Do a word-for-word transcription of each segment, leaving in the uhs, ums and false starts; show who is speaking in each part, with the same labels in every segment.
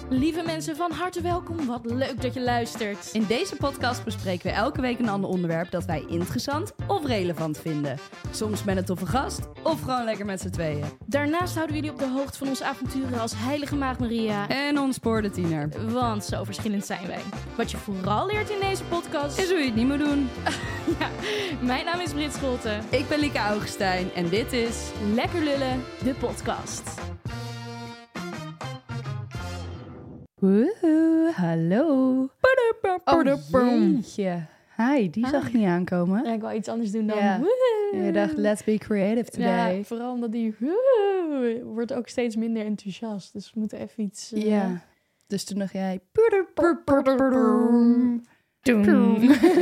Speaker 1: Lieve mensen, van harte welkom. Wat leuk dat je luistert.
Speaker 2: In deze podcast bespreken we elke week een ander onderwerp dat wij interessant of relevant vinden. Soms met een toffe gast of gewoon lekker met z'n tweeën.
Speaker 1: Daarnaast houden we jullie op de hoogte van onze avonturen als Heilige Maagd Maria.
Speaker 2: En ontspoorde tiener.
Speaker 1: Want zo verschillend zijn wij. Wat je vooral leert in deze podcast
Speaker 2: Is hoe je het niet moet doen.
Speaker 1: Ja, mijn naam is Brit Scholten.
Speaker 2: Ik ben Lieke Augustijn en dit is
Speaker 1: Lekker Lullen, de podcast.
Speaker 2: Woehoe, hallo. Oh, jeetje. Hi, die zag je niet aankomen.
Speaker 1: Ja, ik wil iets anders doen dan...
Speaker 2: Ja.
Speaker 1: woehoe.
Speaker 2: Je dacht, let's be creative today.
Speaker 1: Ja, vooral omdat die... woehoe wordt ook steeds minder enthousiast. Dus we moeten even iets... Uh...
Speaker 2: Ja. Dus toen dacht jij...
Speaker 1: Doen.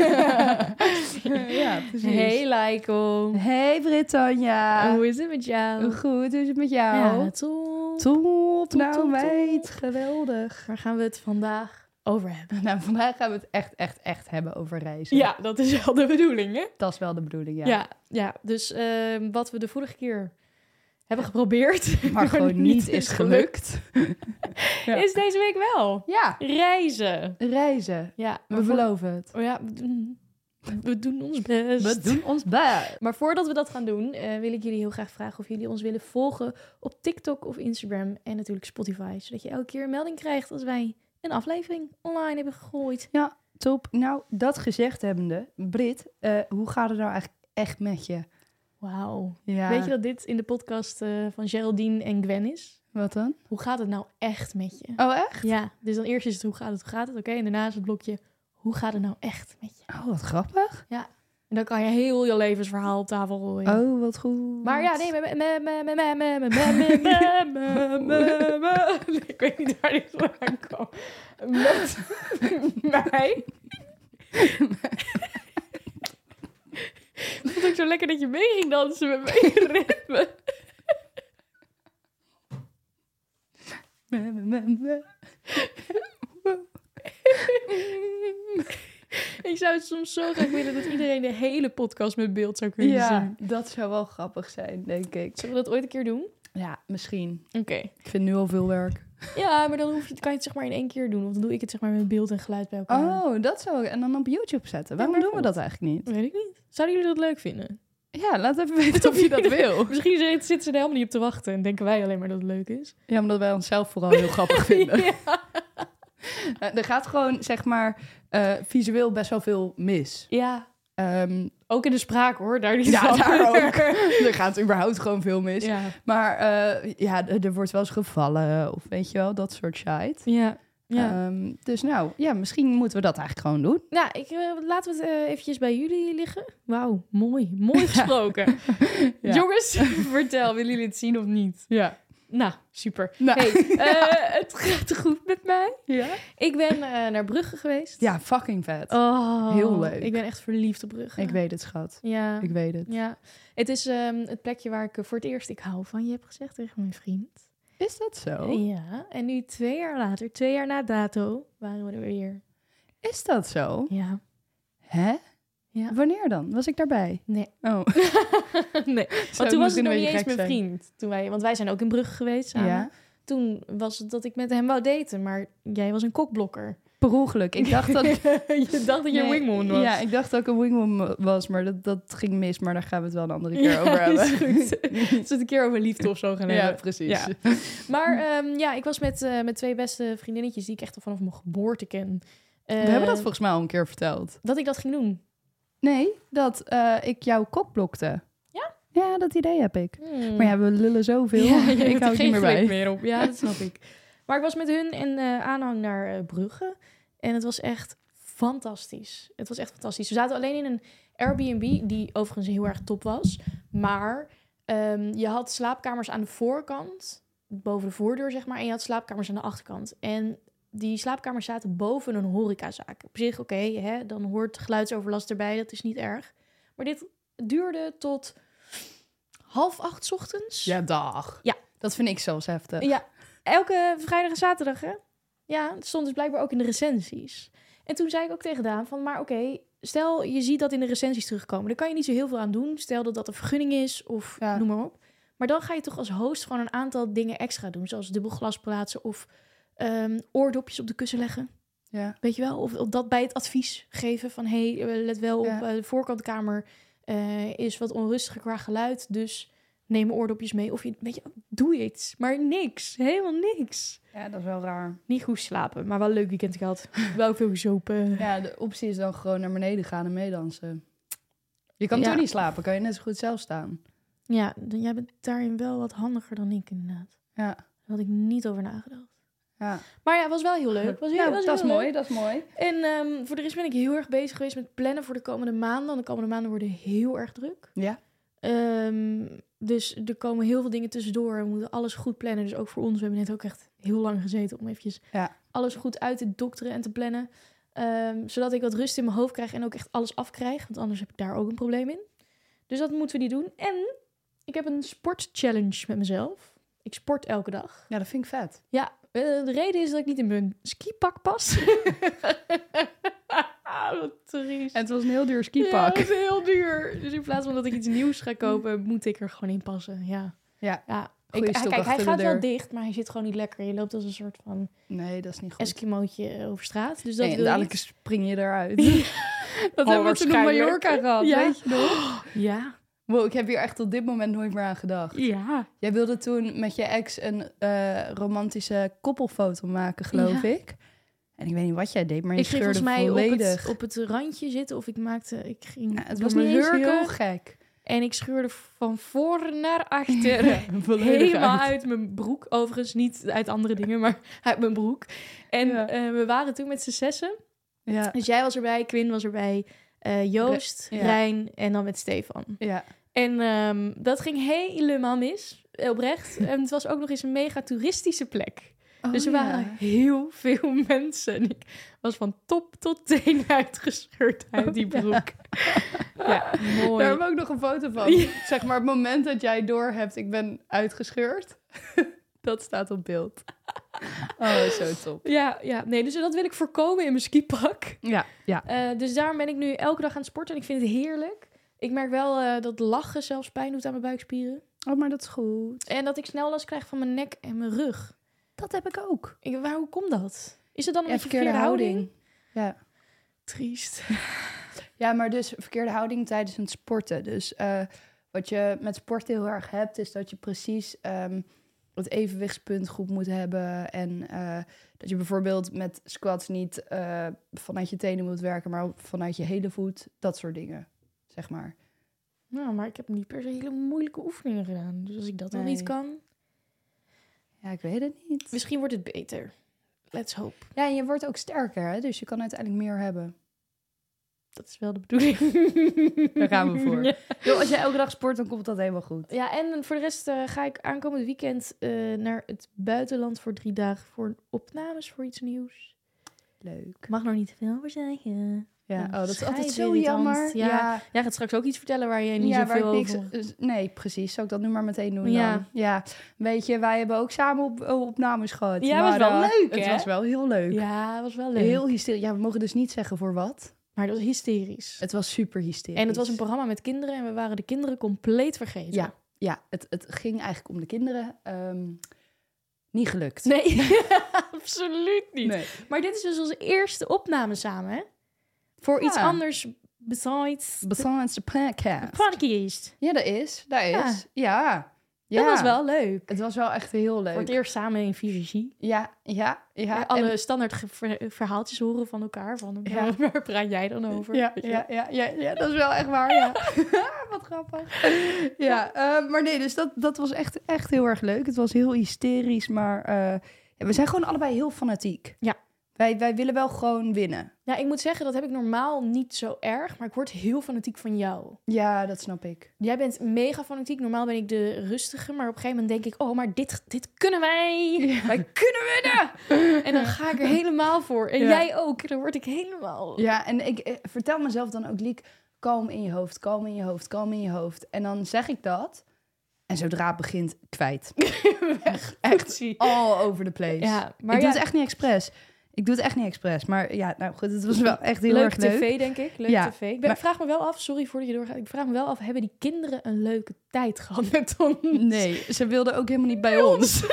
Speaker 2: Ja, precies.
Speaker 1: Hey Laiko.
Speaker 2: Hey Britannia.
Speaker 1: Hoe is het met jou?
Speaker 2: Goed, hoe is het met jou?
Speaker 1: Ja, top.
Speaker 2: Top,
Speaker 1: Top,
Speaker 2: nou
Speaker 1: top,
Speaker 2: meid,
Speaker 1: top.
Speaker 2: geweldig.
Speaker 1: Waar gaan we het vandaag over hebben?
Speaker 2: Nou, vandaag gaan we het echt, echt, echt hebben over reizen.
Speaker 1: Ja, dat is wel de bedoeling, hè?
Speaker 2: Dat is wel de bedoeling, ja.
Speaker 1: Ja, ja, dus uh, wat we de vorige keer hebben geprobeerd...
Speaker 2: Maar gewoon niet is gelukt. Ja.
Speaker 1: Is deze week wel.
Speaker 2: Ja,
Speaker 1: Reizen.
Speaker 2: reizen.
Speaker 1: Ja,
Speaker 2: We
Speaker 1: voor-
Speaker 2: beloven het.
Speaker 1: Oh ja, we doen, we doen ons best.
Speaker 2: We doen ons best.
Speaker 1: Maar voordat we dat gaan doen, uh, wil ik jullie heel graag vragen of jullie ons willen volgen op TikTok of Instagram en natuurlijk Spotify. Zodat je elke keer een melding krijgt als wij een aflevering online hebben gegooid.
Speaker 2: Ja, top. Nou, dat gezegd hebbende, Brit, uh, hoe gaat het nou eigenlijk echt met je?
Speaker 1: Wauw.
Speaker 2: Ja.
Speaker 1: Weet je dat dit in de podcast uh, van Geraldine en Gwen is?
Speaker 2: Wat dan?
Speaker 1: Hoe gaat het nou echt met je?
Speaker 2: Oh, echt?
Speaker 1: Ja, dus dan eerst is het hoe gaat het, hoe gaat het, oké. En daarna is het blokje, hoe gaat het nou echt met je?
Speaker 2: Oh, wat grappig.
Speaker 1: Ja, en dan kan je heel je levensverhaal op tafel gooien.
Speaker 2: Oh, wat goed.
Speaker 1: Maar ja, nee, me, me, me, me, me, me, me, me, me, me, me, me. Ik weet niet waar dit vandaan kwam. Met mij. Ik vond het ook zo lekker dat je mee ging dansen met mijn ritme.
Speaker 2: Me, me, me, me.
Speaker 1: Ik zou het soms zo graag willen dat iedereen de hele podcast met beeld zou kunnen
Speaker 2: Ja,
Speaker 1: zien.
Speaker 2: dat zou wel grappig zijn, denk ik.
Speaker 1: Zullen we dat ooit een keer doen?
Speaker 2: Ja, misschien.
Speaker 1: Oké.
Speaker 2: Ik vind nu al veel werk.
Speaker 1: Ja, maar dan hoef je, kan je het zeg maar in één keer doen. Of dan doe ik het zeg maar met beeld en geluid bij elkaar.
Speaker 2: Oh, dat zou ik. En dan op YouTube zetten. Waarom
Speaker 1: Ja,
Speaker 2: doen we dat eigenlijk niet?
Speaker 1: Weet ik niet. Zouden jullie dat leuk vinden?
Speaker 2: Ja, laat even weten of je dat wil.
Speaker 1: Misschien zitten ze er helemaal niet op te wachten en denken wij alleen maar dat het leuk is.
Speaker 2: Ja, omdat wij onszelf vooral heel grappig vinden.
Speaker 1: Ja.
Speaker 2: Uh, er gaat gewoon, zeg maar, uh, visueel best wel veel mis.
Speaker 1: Ja.
Speaker 2: Um,
Speaker 1: Ook in de spraak hoor, daar niet
Speaker 2: ja,
Speaker 1: van.
Speaker 2: daar ook. Er gaat überhaupt gewoon veel mis.
Speaker 1: Ja.
Speaker 2: Maar uh, ja, er, er wordt wel eens gevallen of weet je wel, dat soort shit.
Speaker 1: Ja. Ja.
Speaker 2: Um, dus nou, ja, misschien moeten we dat eigenlijk gewoon doen.
Speaker 1: Nou, ik, uh, laten we het uh, eventjes bij jullie liggen. Wauw, mooi. Mooi gesproken.
Speaker 2: Ja.
Speaker 1: Jongens, vertel, willen jullie het zien of niet?
Speaker 2: Ja.
Speaker 1: Nou, super.
Speaker 2: Nou.
Speaker 1: Hey, uh, het gaat goed met mij.
Speaker 2: Ja?
Speaker 1: Ik ben uh, naar Brugge geweest.
Speaker 2: Ja, fucking vet.
Speaker 1: Oh,
Speaker 2: Heel leuk.
Speaker 1: Ik ben echt verliefd op Brugge.
Speaker 2: Ik weet het, schat.
Speaker 1: Ja.
Speaker 2: Ik weet het.
Speaker 1: Ja. Het is um, het plekje waar ik uh, voor het eerst ik hou van je heb gezegd tegen mijn vriend.
Speaker 2: Is dat zo?
Speaker 1: Ja, en nu twee jaar later, twee jaar na dato, waren we er weer.
Speaker 2: Is dat zo?
Speaker 1: Ja.
Speaker 2: Hè?
Speaker 1: Ja.
Speaker 2: Wanneer dan? Was ik daarbij?
Speaker 1: Nee.
Speaker 2: Oh.
Speaker 1: Nee, want toen was het nog niet eens mijn vriend. Toen wij, want wij zijn ook in Brugge geweest samen.
Speaker 2: Ja.
Speaker 1: Toen was het dat ik met hem wou daten, maar jij was een kokblokker.
Speaker 2: Per ongeluk. Ik dacht dat...
Speaker 1: Je dacht dat je
Speaker 2: Nee,
Speaker 1: wingwoman was.
Speaker 2: Ja, ik dacht dat ik een wingwoman was, maar dat, dat ging mis. Maar daar gaan we het wel een andere keer
Speaker 1: Ja,
Speaker 2: over hebben.
Speaker 1: is goed. Zullen we het een keer over liefde of zo gaan hebben?
Speaker 2: Ja, precies.
Speaker 1: Ja. Maar um, ja, ik was met, uh, met twee beste vriendinnetjes die ik echt al vanaf mijn geboorte ken. Uh,
Speaker 2: We hebben dat volgens mij al een keer verteld.
Speaker 1: Dat ik dat ging doen.
Speaker 2: Nee, dat uh, ik jou kokblokte.
Speaker 1: Ja?
Speaker 2: Ja, dat idee heb ik.
Speaker 1: Hmm.
Speaker 2: Maar ja, we lullen zoveel.
Speaker 1: Ja,
Speaker 2: ik hou het niet meer bij.
Speaker 1: meer op. Ja, dat snap ik. Maar ik was met hun en uh, aanhang naar uh, Brugge. En het was echt fantastisch. Het was echt fantastisch. We zaten alleen in een Airbnb, die overigens heel erg top was. Maar um, je had slaapkamers aan de voorkant, boven de voordeur zeg maar. En je had slaapkamers aan de achterkant. En die slaapkamers zaten boven een horecazaak. Op zich, oké, okay, dan hoort geluidsoverlast erbij. Dat is niet erg. Maar dit duurde tot half acht 's ochtends.
Speaker 2: Ja, dag.
Speaker 1: Ja.
Speaker 2: Dat vind ik zelfs heftig.
Speaker 1: Ja, elke vrijdag en zaterdag, hè? Ja, het stond dus blijkbaar ook in de recensies. En toen zei ik ook tegen Daan van, maar oké, okay, stel je ziet dat in de recensies terugkomen. Daar kan je niet zo heel veel aan doen. Stel dat dat een vergunning is of ja. noem maar op. Maar dan ga je toch als host gewoon een aantal dingen extra doen. Zoals dubbel glas plaatsen of Um, oordopjes op de kussen leggen.
Speaker 2: Ja.
Speaker 1: Weet je wel? Of, of dat bij het advies geven van... hé, hey, let wel
Speaker 2: Ja.
Speaker 1: op, uh, de voorkantkamer uh, is wat onrustiger qua geluid. Dus neem oordopjes mee. Of je, weet je, doe iets. Maar niks. Helemaal niks.
Speaker 2: Ja, dat is wel raar.
Speaker 1: Niet goed slapen, maar wel een leuk weekend gehad. Wel veel gezopen.
Speaker 2: Ja, de optie is dan gewoon naar beneden gaan en meedansen. Je kan
Speaker 1: Ja.
Speaker 2: toch niet slapen, kan je net zo goed zelf staan.
Speaker 1: Ja, dan, jij bent daarin wel wat handiger dan ik inderdaad.
Speaker 2: Ja.
Speaker 1: Daar had ik niet over nagedacht.
Speaker 2: Ja.
Speaker 1: Maar ja, het was wel heel leuk. Was heel,
Speaker 2: Ja,
Speaker 1: was
Speaker 2: dat is
Speaker 1: heel
Speaker 2: mooi,
Speaker 1: leuk.
Speaker 2: dat is mooi.
Speaker 1: En um, voor de rest ben ik heel erg bezig geweest met plannen voor de komende maanden. De komende maanden worden heel erg druk.
Speaker 2: Ja.
Speaker 1: Um, dus er komen heel veel dingen tussendoor. We moeten alles goed plannen. Dus ook voor ons. We hebben net ook echt heel lang gezeten om eventjes
Speaker 2: Ja.
Speaker 1: alles goed uit te dokteren en te plannen. Um, zodat ik wat rust in mijn hoofd krijg en ook echt alles afkrijg. Want anders heb ik daar ook een probleem in. Dus dat moeten we niet doen. En ik heb een sportchallenge met mezelf. Ik sport elke dag.
Speaker 2: Ja, dat vind ik vet.
Speaker 1: Ja, uh, de reden is dat ik niet in mijn skipak pas. Wat triest.
Speaker 2: En het was een heel duur
Speaker 1: Ja,
Speaker 2: skipak.
Speaker 1: het is heel duur. Dus in plaats van dat ik iets nieuws ga kopen, moet ik er gewoon in passen. Ja.
Speaker 2: Ja.
Speaker 1: Ja.
Speaker 2: Goeie
Speaker 1: Ik,
Speaker 2: stok
Speaker 1: kijk, hij
Speaker 2: achter de
Speaker 1: gaat wel
Speaker 2: deur.
Speaker 1: dicht, maar hij zit gewoon niet lekker. Je loopt als een soort van
Speaker 2: Nee, dat is niet goed.
Speaker 1: Eskimootje over straat. Dus dat
Speaker 2: Nee, en
Speaker 1: wil je
Speaker 2: dadelijk
Speaker 1: niet.
Speaker 2: spring je eruit.
Speaker 1: Oh,
Speaker 2: Dat hebben we toen op
Speaker 1: waarschijnlijk.
Speaker 2: Mallorca gehad,
Speaker 1: Ja.
Speaker 2: weet je nog?
Speaker 1: Ja.
Speaker 2: Wow, ik heb hier echt tot dit moment nooit meer aan gedacht.
Speaker 1: Ja.
Speaker 2: Jij wilde toen met je ex een uh, romantische koppelfoto maken, geloof
Speaker 1: Ja.
Speaker 2: ik. En ik weet niet wat jij deed, maar je
Speaker 1: Ik ging
Speaker 2: scheurde
Speaker 1: volgens mij op
Speaker 2: volledig.
Speaker 1: het, op het randje zitten. Of ik maakte... Ik ging
Speaker 2: Ja, het
Speaker 1: door
Speaker 2: was
Speaker 1: mijn
Speaker 2: niet eens
Speaker 1: hurken.
Speaker 2: heel gek.
Speaker 1: En ik scheurde van voor naar achter.
Speaker 2: Ja, volledig
Speaker 1: Helemaal
Speaker 2: uit.
Speaker 1: uit mijn broek. Overigens niet uit andere dingen, maar uit mijn broek. En
Speaker 2: Ja.
Speaker 1: uh, we waren toen met z'n zessen.
Speaker 2: Ja,
Speaker 1: Dus jij was erbij, Quinn was erbij, uh, Joost,
Speaker 2: Ja.
Speaker 1: Rijn en dan met Stefan.
Speaker 2: ja.
Speaker 1: En um, dat ging helemaal mis, oprecht. En het was ook nog eens een mega toeristische plek.
Speaker 2: Oh,
Speaker 1: dus er
Speaker 2: ja.
Speaker 1: waren heel veel mensen. En ik was van top tot teen uitgescheurd uit die broek. Ja, ja mooi.
Speaker 2: Daar hebben we ook nog een foto van.
Speaker 1: Ja.
Speaker 2: Zeg maar het moment dat jij doorhebt, ik ben uitgescheurd. Dat staat op beeld. Oh, zo top.
Speaker 1: Ja, ja, nee, dus dat wil ik voorkomen in mijn skipak.
Speaker 2: Ja, ja.
Speaker 1: Uh, dus daarom ben ik nu elke dag aan het sporten en ik vind het heerlijk. Ik merk wel uh, dat lachen zelfs pijn doet aan mijn buikspieren.
Speaker 2: Oh, maar dat is goed.
Speaker 1: En dat ik snel last krijg van mijn nek en mijn rug.
Speaker 2: Dat heb ik ook.
Speaker 1: Ik, waar, hoe komt dat? Is het dan een
Speaker 2: Ja,
Speaker 1: beetje
Speaker 2: verkeerde
Speaker 1: verkeerde
Speaker 2: houding.
Speaker 1: houding?
Speaker 2: Ja.
Speaker 1: Triest.
Speaker 2: Ja, maar dus verkeerde houding tijdens het sporten. Dus uh, wat je met sporten heel erg hebt, is dat je precies um, het evenwichtspunt goed moet hebben. En uh, dat je bijvoorbeeld met squats niet uh, vanuit je tenen moet werken, maar vanuit je hele voet. Dat soort dingen, zeg maar.
Speaker 1: Nou, maar ik heb niet per se hele moeilijke oefeningen gedaan. Dus als ik dat dan
Speaker 2: Nee.
Speaker 1: niet kan,
Speaker 2: Ja, ik weet het niet.
Speaker 1: misschien wordt het beter. Let's hope.
Speaker 2: Ja, en je wordt ook sterker, hè? Dus je kan uiteindelijk meer hebben.
Speaker 1: Dat is wel de bedoeling.
Speaker 2: Daar gaan we voor.
Speaker 1: Ja.
Speaker 2: Yo, als je elke dag sport, dan komt dat helemaal goed.
Speaker 1: Ja, en voor de rest uh, ga ik aankomend weekend uh, naar het buitenland voor drie dagen voor opnames voor iets nieuws.
Speaker 2: Leuk.
Speaker 1: Ik mag nog niet te veel over zeggen.
Speaker 2: Ja,
Speaker 1: Ja,
Speaker 2: oh, dat is altijd
Speaker 1: schijt
Speaker 2: zo
Speaker 1: irritant.
Speaker 2: jammer.
Speaker 1: Ja.
Speaker 2: ja.
Speaker 1: Jij gaat straks ook iets vertellen waar je niet
Speaker 2: ja,
Speaker 1: zoveel
Speaker 2: waar ik niks,
Speaker 1: over...
Speaker 2: Nee, precies. Zal ik dat nu maar meteen doen
Speaker 1: Ja.
Speaker 2: dan? Ja. Weet je, wij hebben ook samen op, opnames gehad.
Speaker 1: Ja,
Speaker 2: maar
Speaker 1: was wel
Speaker 2: uh,
Speaker 1: leuk,
Speaker 2: Het
Speaker 1: hè?
Speaker 2: was wel heel leuk.
Speaker 1: Ja, dat was wel leuk.
Speaker 2: Heel hysterisch. Ja, we mogen dus niet zeggen voor wat.
Speaker 1: Maar dat was hysterisch.
Speaker 2: Het was super hysterisch.
Speaker 1: En het was een programma met kinderen en we waren de kinderen compleet vergeten.
Speaker 2: Ja, ja het, het ging eigenlijk om de kinderen. Um, niet gelukt.
Speaker 1: Nee, absoluut niet.
Speaker 2: Nee.
Speaker 1: Maar dit is dus onze eerste opname samen, hè? Voor iets
Speaker 2: Ja.
Speaker 1: anders besides
Speaker 2: Besides the podcast.
Speaker 1: the podcast.
Speaker 2: Ja, dat is. Dat
Speaker 1: Ja.
Speaker 2: is. Ja. ja.
Speaker 1: Dat was wel leuk.
Speaker 2: Het was wel echt heel leuk.
Speaker 1: Voor het eerst samen in vier G.
Speaker 2: Ja, ja, ja.
Speaker 1: Alle
Speaker 2: En-
Speaker 1: standaard ge- ver- verhaaltjes horen van elkaar. Van,
Speaker 2: Ja.
Speaker 1: waar praat jij dan over?
Speaker 2: Ja,
Speaker 1: Weet je
Speaker 2: ja, ja, ja, ja, dat is wel echt waar, ja. Wat grappig. Ja, uh, maar nee, dus dat, dat was echt, echt heel erg leuk. Het was heel hysterisch, maar uh, ja, we zijn gewoon allebei heel fanatiek.
Speaker 1: Ja.
Speaker 2: Wij, wij willen wel gewoon winnen.
Speaker 1: Ja, ik moet zeggen, dat heb ik normaal niet zo erg. Maar ik word heel fanatiek van jou.
Speaker 2: Ja, dat snap ik.
Speaker 1: Jij bent mega fanatiek. Normaal ben ik de rustige. Maar op een gegeven moment denk ik... Oh, maar dit, dit kunnen wij.
Speaker 2: Ja.
Speaker 1: Wij kunnen winnen. En dan ga ik er helemaal voor. En
Speaker 2: Ja.
Speaker 1: jij ook. En dan word ik helemaal...
Speaker 2: Ja, en ik eh, vertel mezelf dan ook, Liek, kalm in je hoofd, kalm in je hoofd, kalm in je hoofd. En dan zeg ik dat. En zodra het begint, kwijt.
Speaker 1: Weg.
Speaker 2: Echt all over the place.
Speaker 1: Ja, maar
Speaker 2: ik
Speaker 1: ja,
Speaker 2: doe het echt niet expres. Ik doe het echt niet expres. Maar ja, nou goed, het was wel echt heel
Speaker 1: leuk
Speaker 2: erg leuk.
Speaker 1: tv, denk ik. Leuk
Speaker 2: Ja,
Speaker 1: tv. Ik ben,
Speaker 2: maar-
Speaker 1: vraag me wel af, sorry voordat je doorgaat. Ik vraag me wel af, hebben die kinderen een leuke tijd gehad met ons?
Speaker 2: Nee, ze wilden ook helemaal niet bij ons.
Speaker 1: Nee,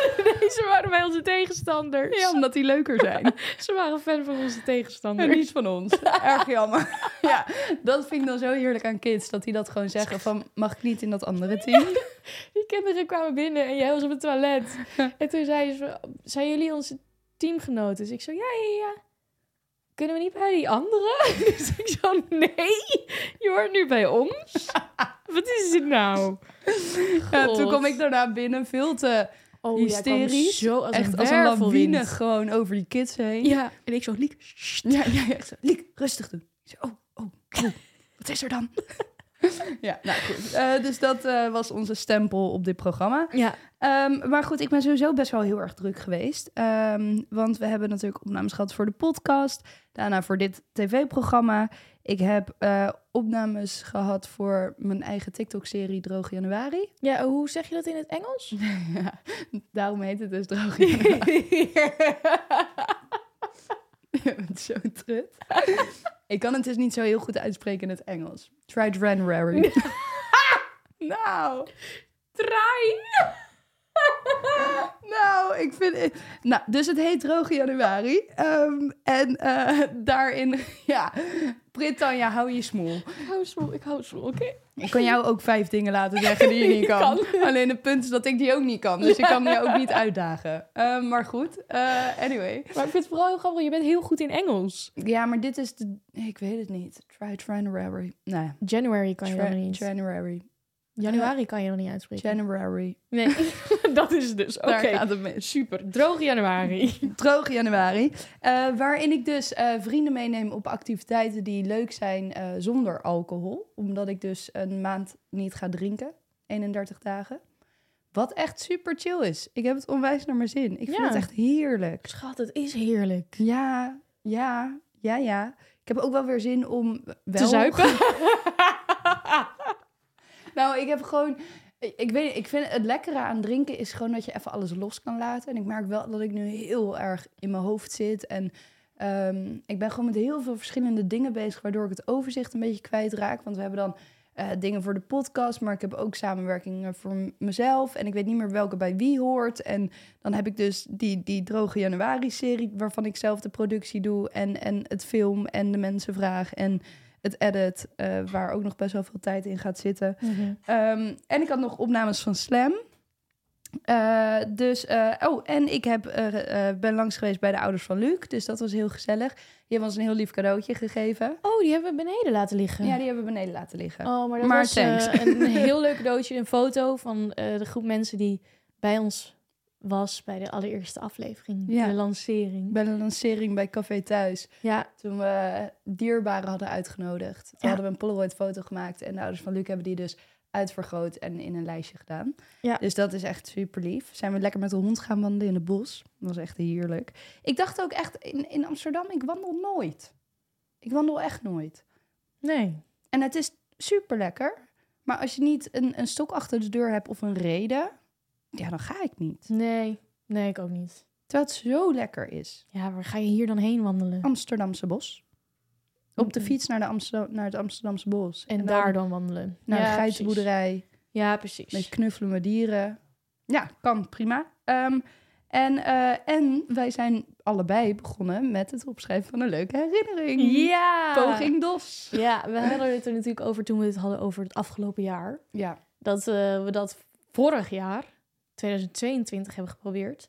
Speaker 1: Ze waren bij onze tegenstanders.
Speaker 2: Ja, omdat die leuker zijn.
Speaker 1: Ze waren fan van onze tegenstanders.
Speaker 2: En niet van ons. Erg jammer. Ja, dat vind ik dan zo heerlijk aan kids. Dat die dat gewoon zeggen van, mag ik niet in dat andere team?
Speaker 1: Die kinderen kwamen binnen en jij was op het toilet. En toen zeiden ze, zijn jullie onze teamgenoten? Dus ik zo, ja, ja, ja. Kunnen we niet bij die anderen? Dus ik zo, nee, je hoort nu bij ons. Wat is dit nou?
Speaker 2: Ja,
Speaker 1: God.
Speaker 2: toen kwam ik daarna binnen, veel te
Speaker 1: Oh,
Speaker 2: hysterisch.
Speaker 1: Zo als
Speaker 2: echt
Speaker 1: een
Speaker 2: als een
Speaker 1: wervelwind.
Speaker 2: lawine gewoon over die kids heen.
Speaker 1: Ja, en ik zo, Liek, sst.
Speaker 2: Ja, ja, ja. Ik zo, Liek, rustig doen. Ik zo, oh, oh, oh, wat is er dan? Ja, nou goed. Uh, dus dat uh, was onze stempel op dit programma.
Speaker 1: Ja.
Speaker 2: Um, maar goed, ik ben sowieso best wel heel erg druk geweest. Um, want we hebben natuurlijk opnames gehad voor de podcast. Daarna voor dit tv-programma. Ik heb uh, opnames gehad voor mijn eigen TikTok-serie Droge Januari.
Speaker 1: Ja, hoe zeg je dat in het Engels?
Speaker 2: Ja, daarom heet het dus Droge Januari. Je bent zo trut. Ik kan het dus niet zo heel goed uitspreken in het Engels. Try January. Nou,
Speaker 1: Try.
Speaker 2: nou, ik vind het... Nou, dus het heet Droge Januari. Um, en uh, daarin, ja, Britannia, hou je smoel.
Speaker 1: Ik hou smoel, ik hou smoel, oké? Okay?
Speaker 2: Ik kan jou ook vijf dingen laten zeggen die je niet kan. kan. Alleen het punt is dat ik die ook niet kan. Dus ja. Ik kan je ook niet uitdagen. Uh, maar goed, uh, anyway.
Speaker 1: Maar ik vind het vooral heel grappig. Je bent heel goed in Engels.
Speaker 2: Ja, maar dit is de... Ik weet het niet. Try January. Nee.
Speaker 1: January kan je
Speaker 2: Tra-
Speaker 1: dan niet.
Speaker 2: January.
Speaker 1: Januari kan je nog niet uitspreken.
Speaker 2: January.
Speaker 1: Nee, dat is het dus. Oké,
Speaker 2: okay. Gaat het mis.
Speaker 1: Super. Droge januari.
Speaker 2: Droge januari. Uh, waarin ik dus uh, vrienden meeneem op activiteiten die leuk zijn uh, zonder alcohol. Omdat ik dus een maand niet ga drinken. eenendertig dagen. Wat echt super chill is. Ik heb het onwijs naar mijn zin. Ik vind
Speaker 1: ja.
Speaker 2: het echt heerlijk.
Speaker 1: Schat, het is heerlijk.
Speaker 2: Ja, ja, ja, ja. Ik heb ook wel weer zin om wel...
Speaker 1: te zuipen.
Speaker 2: Nou, ik heb gewoon... Ik, ik weet ik vind het lekkere aan drinken is gewoon dat je even alles los kan laten. En ik merk wel dat ik nu heel erg in mijn hoofd zit. En um, ik ben gewoon met heel veel verschillende dingen bezig, waardoor ik het overzicht een beetje kwijtraak. Want we hebben dan uh, dingen voor de podcast, maar ik heb ook samenwerkingen voor m- mezelf. En ik weet niet meer welke bij wie hoort. En dan heb ik dus die, die Droge Januari-serie, waarvan ik zelf de productie doe. En, en het film en de mensen vraag en... het edit, uh, waar ook nog best wel veel tijd in gaat zitten. Mm-hmm. Um, en ik had nog opnames van Slam. Uh, dus, uh, oh, en ik heb, uh, uh, ben langs geweest bij de ouders van Luc. Dus dat was heel gezellig. Die hebben ons een heel lief cadeautje gegeven.
Speaker 1: Oh, die hebben we beneden laten liggen.
Speaker 2: Ja, die hebben we beneden laten liggen.
Speaker 1: Oh, maar dat
Speaker 2: maar
Speaker 1: was uh, een heel leuk cadeautje. Een foto van uh, de groep mensen die bij ons was bij de allereerste aflevering. Ja. De lancering.
Speaker 2: Bij de lancering bij Café Thuis.
Speaker 1: Ja.
Speaker 2: Toen we dierbaren hadden uitgenodigd. Toen ja. hadden we een Polaroid foto gemaakt. En de ouders van Luc hebben die dus uitvergroot en in een lijstje gedaan. Ja. Dus dat is echt super lief. Zijn we lekker met de hond gaan wandelen in het bos. Dat was echt heerlijk. Ik dacht ook echt, in, in Amsterdam, ik wandel nooit. Ik wandel echt nooit.
Speaker 1: Nee.
Speaker 2: En het is super lekker. Maar als je niet een, een stok achter de deur hebt of een reden... ja, dan ga ik niet.
Speaker 1: Nee, nee, ik ook niet.
Speaker 2: Terwijl het zo lekker is.
Speaker 1: Ja, waar ga je hier dan heen wandelen?
Speaker 2: Amsterdamse bos. Op de fiets naar, de Amsterdam, naar het Amsterdamse bos.
Speaker 1: En, en dan daar dan wandelen.
Speaker 2: Naar
Speaker 1: ja,
Speaker 2: de geitenboerderij.
Speaker 1: Ja, precies.
Speaker 2: Met knuffelen met dieren. Ja, kan, prima. Um, en, uh, en wij zijn allebei begonnen met het opschrijven van een leuke herinnering.
Speaker 1: Ja!
Speaker 2: Poging Dos.
Speaker 1: Ja, we hadden het er natuurlijk over toen we het hadden over het afgelopen jaar.
Speaker 2: Ja.
Speaker 1: Dat uh, we dat vorig jaar, tweeduizend tweeëntwintig, hebben geprobeerd.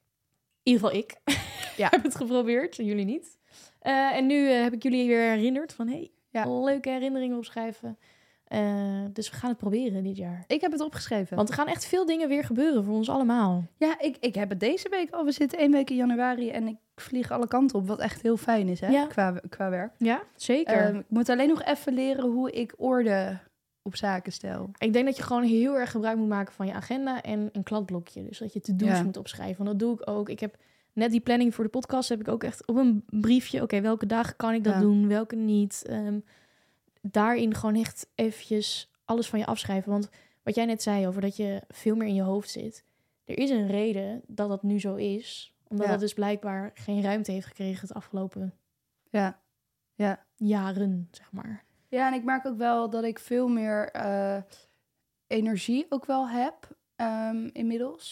Speaker 1: In ieder geval ik ja. heb het geprobeerd, jullie niet. Uh, en nu uh, heb ik jullie weer herinnerd van... hey, ja. leuke herinneringen opschrijven. Uh, dus we gaan het proberen dit jaar.
Speaker 2: Ik heb het opgeschreven.
Speaker 1: Want er gaan echt veel dingen weer gebeuren voor ons allemaal.
Speaker 2: Ja, ik, ik heb het deze week al. We zitten één week in januari en ik vlieg alle kanten op. Wat echt heel fijn is, hè?
Speaker 1: Ja.
Speaker 2: Qua, qua werk.
Speaker 1: Ja, zeker.
Speaker 2: Uh, ik moet alleen nog even leren hoe ik orde op zaken stel.
Speaker 1: Ik denk dat je gewoon heel erg gebruik moet maken van je agenda en een kladblokje. Dus dat je to-do's ja. moet opschrijven. Want dat doe ik ook. Ik heb net die planning voor de podcast heb ik ook echt op een briefje. Oké, okay, welke dagen kan ik dat ja. doen? Welke niet? Um, daarin gewoon echt eventjes alles van je afschrijven. Want wat jij net zei over dat je veel meer in je hoofd zit. Er is een reden dat dat nu zo is. Omdat ja. dat dus blijkbaar geen ruimte heeft gekregen het afgelopen
Speaker 2: ja. Ja.
Speaker 1: jaren, zeg maar.
Speaker 2: Ja, en ik merk ook wel dat ik veel meer uh, energie ook wel heb um, inmiddels.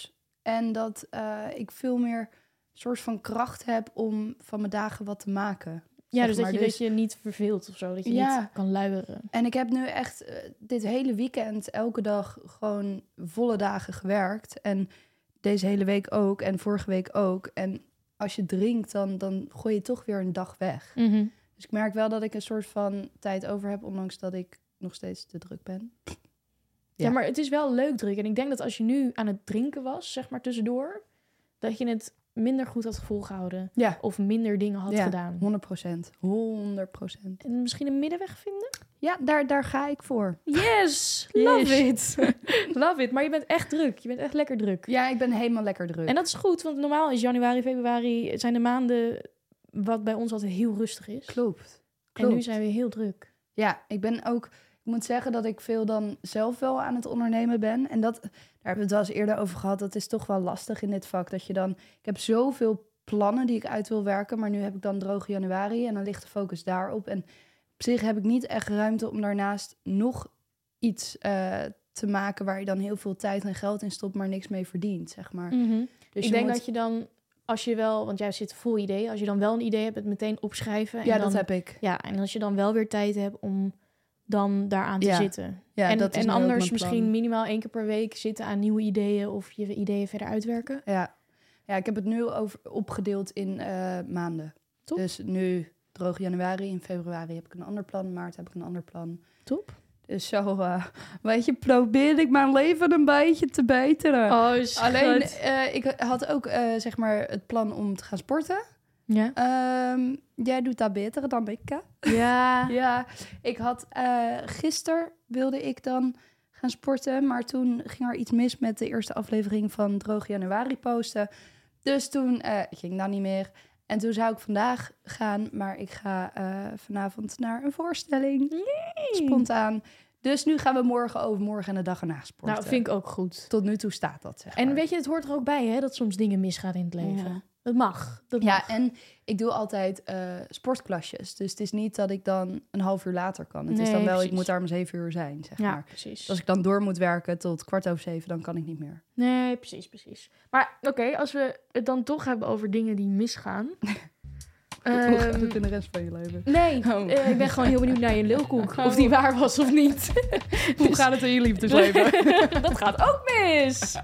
Speaker 2: En dat uh, ik veel meer soort van kracht heb om van mijn dagen wat te maken.
Speaker 1: Ja, dus,
Speaker 2: maar.
Speaker 1: Dat, je,
Speaker 2: dus
Speaker 1: dat je niet verveelt of zo. Dat je
Speaker 2: ja.
Speaker 1: niet kan luieren.
Speaker 2: En ik heb nu echt uh, dit hele weekend elke dag gewoon volle dagen gewerkt. En deze hele week ook. En vorige week ook. En als je drinkt, dan, dan gooi je toch weer een dag weg.
Speaker 1: Mm-hmm.
Speaker 2: Dus ik merk wel dat ik een soort van tijd over heb, ondanks dat ik nog steeds te druk ben.
Speaker 1: Ja.
Speaker 2: Ja,
Speaker 1: ja, maar het is wel leuk druk. En ik denk dat als je nu aan het drinken was, zeg maar tussendoor, dat je het minder goed had volgehouden.
Speaker 2: Ja.
Speaker 1: Of minder dingen had
Speaker 2: ja,
Speaker 1: gedaan.
Speaker 2: honderd procent. honderd procent.
Speaker 1: En misschien een middenweg vinden?
Speaker 2: Ja, daar, daar ga ik voor.
Speaker 1: Yes! Love it! Love it. Maar je bent echt druk. Je bent echt lekker druk.
Speaker 2: Ja, ik ben helemaal lekker druk.
Speaker 1: En dat is goed, want normaal is januari, februari zijn de maanden wat bij ons altijd heel rustig is.
Speaker 2: Klopt.
Speaker 1: En nu zijn we heel druk.
Speaker 2: Ja, ik ben ook... Ik moet zeggen dat ik veel dan zelf wel aan het ondernemen ben. En dat, daar hebben we het wel eens eerder over gehad. Dat is toch wel lastig in dit vak. Dat je dan... Ik heb zoveel plannen die ik uit wil werken. Maar nu heb ik dan droge januari. En dan ligt de focus daarop. En op zich heb ik niet echt ruimte om daarnaast nog iets uh, te maken... waar je dan heel veel tijd en geld in stopt, maar niks mee verdient, zeg maar.
Speaker 1: Mm-hmm.
Speaker 2: Dus
Speaker 1: ik
Speaker 2: je
Speaker 1: denk
Speaker 2: moet...
Speaker 1: dat je dan... Als je wel, want jij zit vol idee. Als je dan wel een idee hebt, het meteen opschrijven. En
Speaker 2: ja,
Speaker 1: dan,
Speaker 2: dat heb ik.
Speaker 1: Ja, en als je dan wel weer tijd hebt om dan daaraan te
Speaker 2: ja.
Speaker 1: zitten.
Speaker 2: Ja,
Speaker 1: en
Speaker 2: dat is
Speaker 1: en anders misschien
Speaker 2: plan.
Speaker 1: minimaal één keer per week zitten aan nieuwe ideeën of je ideeën verder uitwerken.
Speaker 2: Ja, ja ik heb het nu over, opgedeeld in uh, maanden.
Speaker 1: Top.
Speaker 2: Dus nu droge januari, in februari heb ik een ander plan, in maart heb ik een ander plan.
Speaker 1: Top.
Speaker 2: Dus zo, uh, weet je, probeer ik mijn leven een beetje te beteren.
Speaker 1: Oh, schat.
Speaker 2: Alleen, uh, ik had ook uh, zeg maar het plan om te gaan sporten.
Speaker 1: Ja.
Speaker 2: Um, jij doet dat beter dan ik, hè?
Speaker 1: Ja.
Speaker 2: Ja, ik had uh, gisteren wilde ik dan gaan sporten, maar toen ging er iets mis met de eerste aflevering van Droge Januari posten. Dus toen uh, ging dat niet meer. En toen zou ik vandaag gaan, maar ik ga uh, vanavond naar een voorstelling.
Speaker 1: Yay.
Speaker 2: Spontaan. Dus nu gaan we morgen overmorgen en de dag erna sporten.
Speaker 1: Nou, vind ik ook goed.
Speaker 2: Tot nu toe staat dat, zeg
Speaker 1: En
Speaker 2: maar.
Speaker 1: weet je, het hoort er ook bij, hè, dat soms dingen misgaan in het leven.
Speaker 2: Ja.
Speaker 1: Dat mag. Dat
Speaker 2: Ja,
Speaker 1: mag.
Speaker 2: en ik doe altijd uh, sportklasjes. Dus het is niet dat ik dan een half uur later kan. Het
Speaker 1: Nee,
Speaker 2: is dan wel,
Speaker 1: precies.
Speaker 2: ik moet daar om zeven uur zijn, zeg
Speaker 1: Ja,
Speaker 2: maar.
Speaker 1: precies.
Speaker 2: Dus als ik dan door moet werken tot kwart over zeven, dan kan ik niet meer.
Speaker 1: Nee, precies, precies. Maar oké, okay, als we het dan toch hebben over dingen die misgaan.
Speaker 2: Hoe gaat
Speaker 1: um,
Speaker 2: het in de rest van je leven?
Speaker 1: Nee,
Speaker 2: Oh.
Speaker 1: uh, ik ben gewoon heel benieuwd naar je lulkoek.
Speaker 2: Oh.
Speaker 1: Of die waar was of niet.
Speaker 2: Hoe gaat het in je liefdesleven?
Speaker 1: Dat gaat ook mis.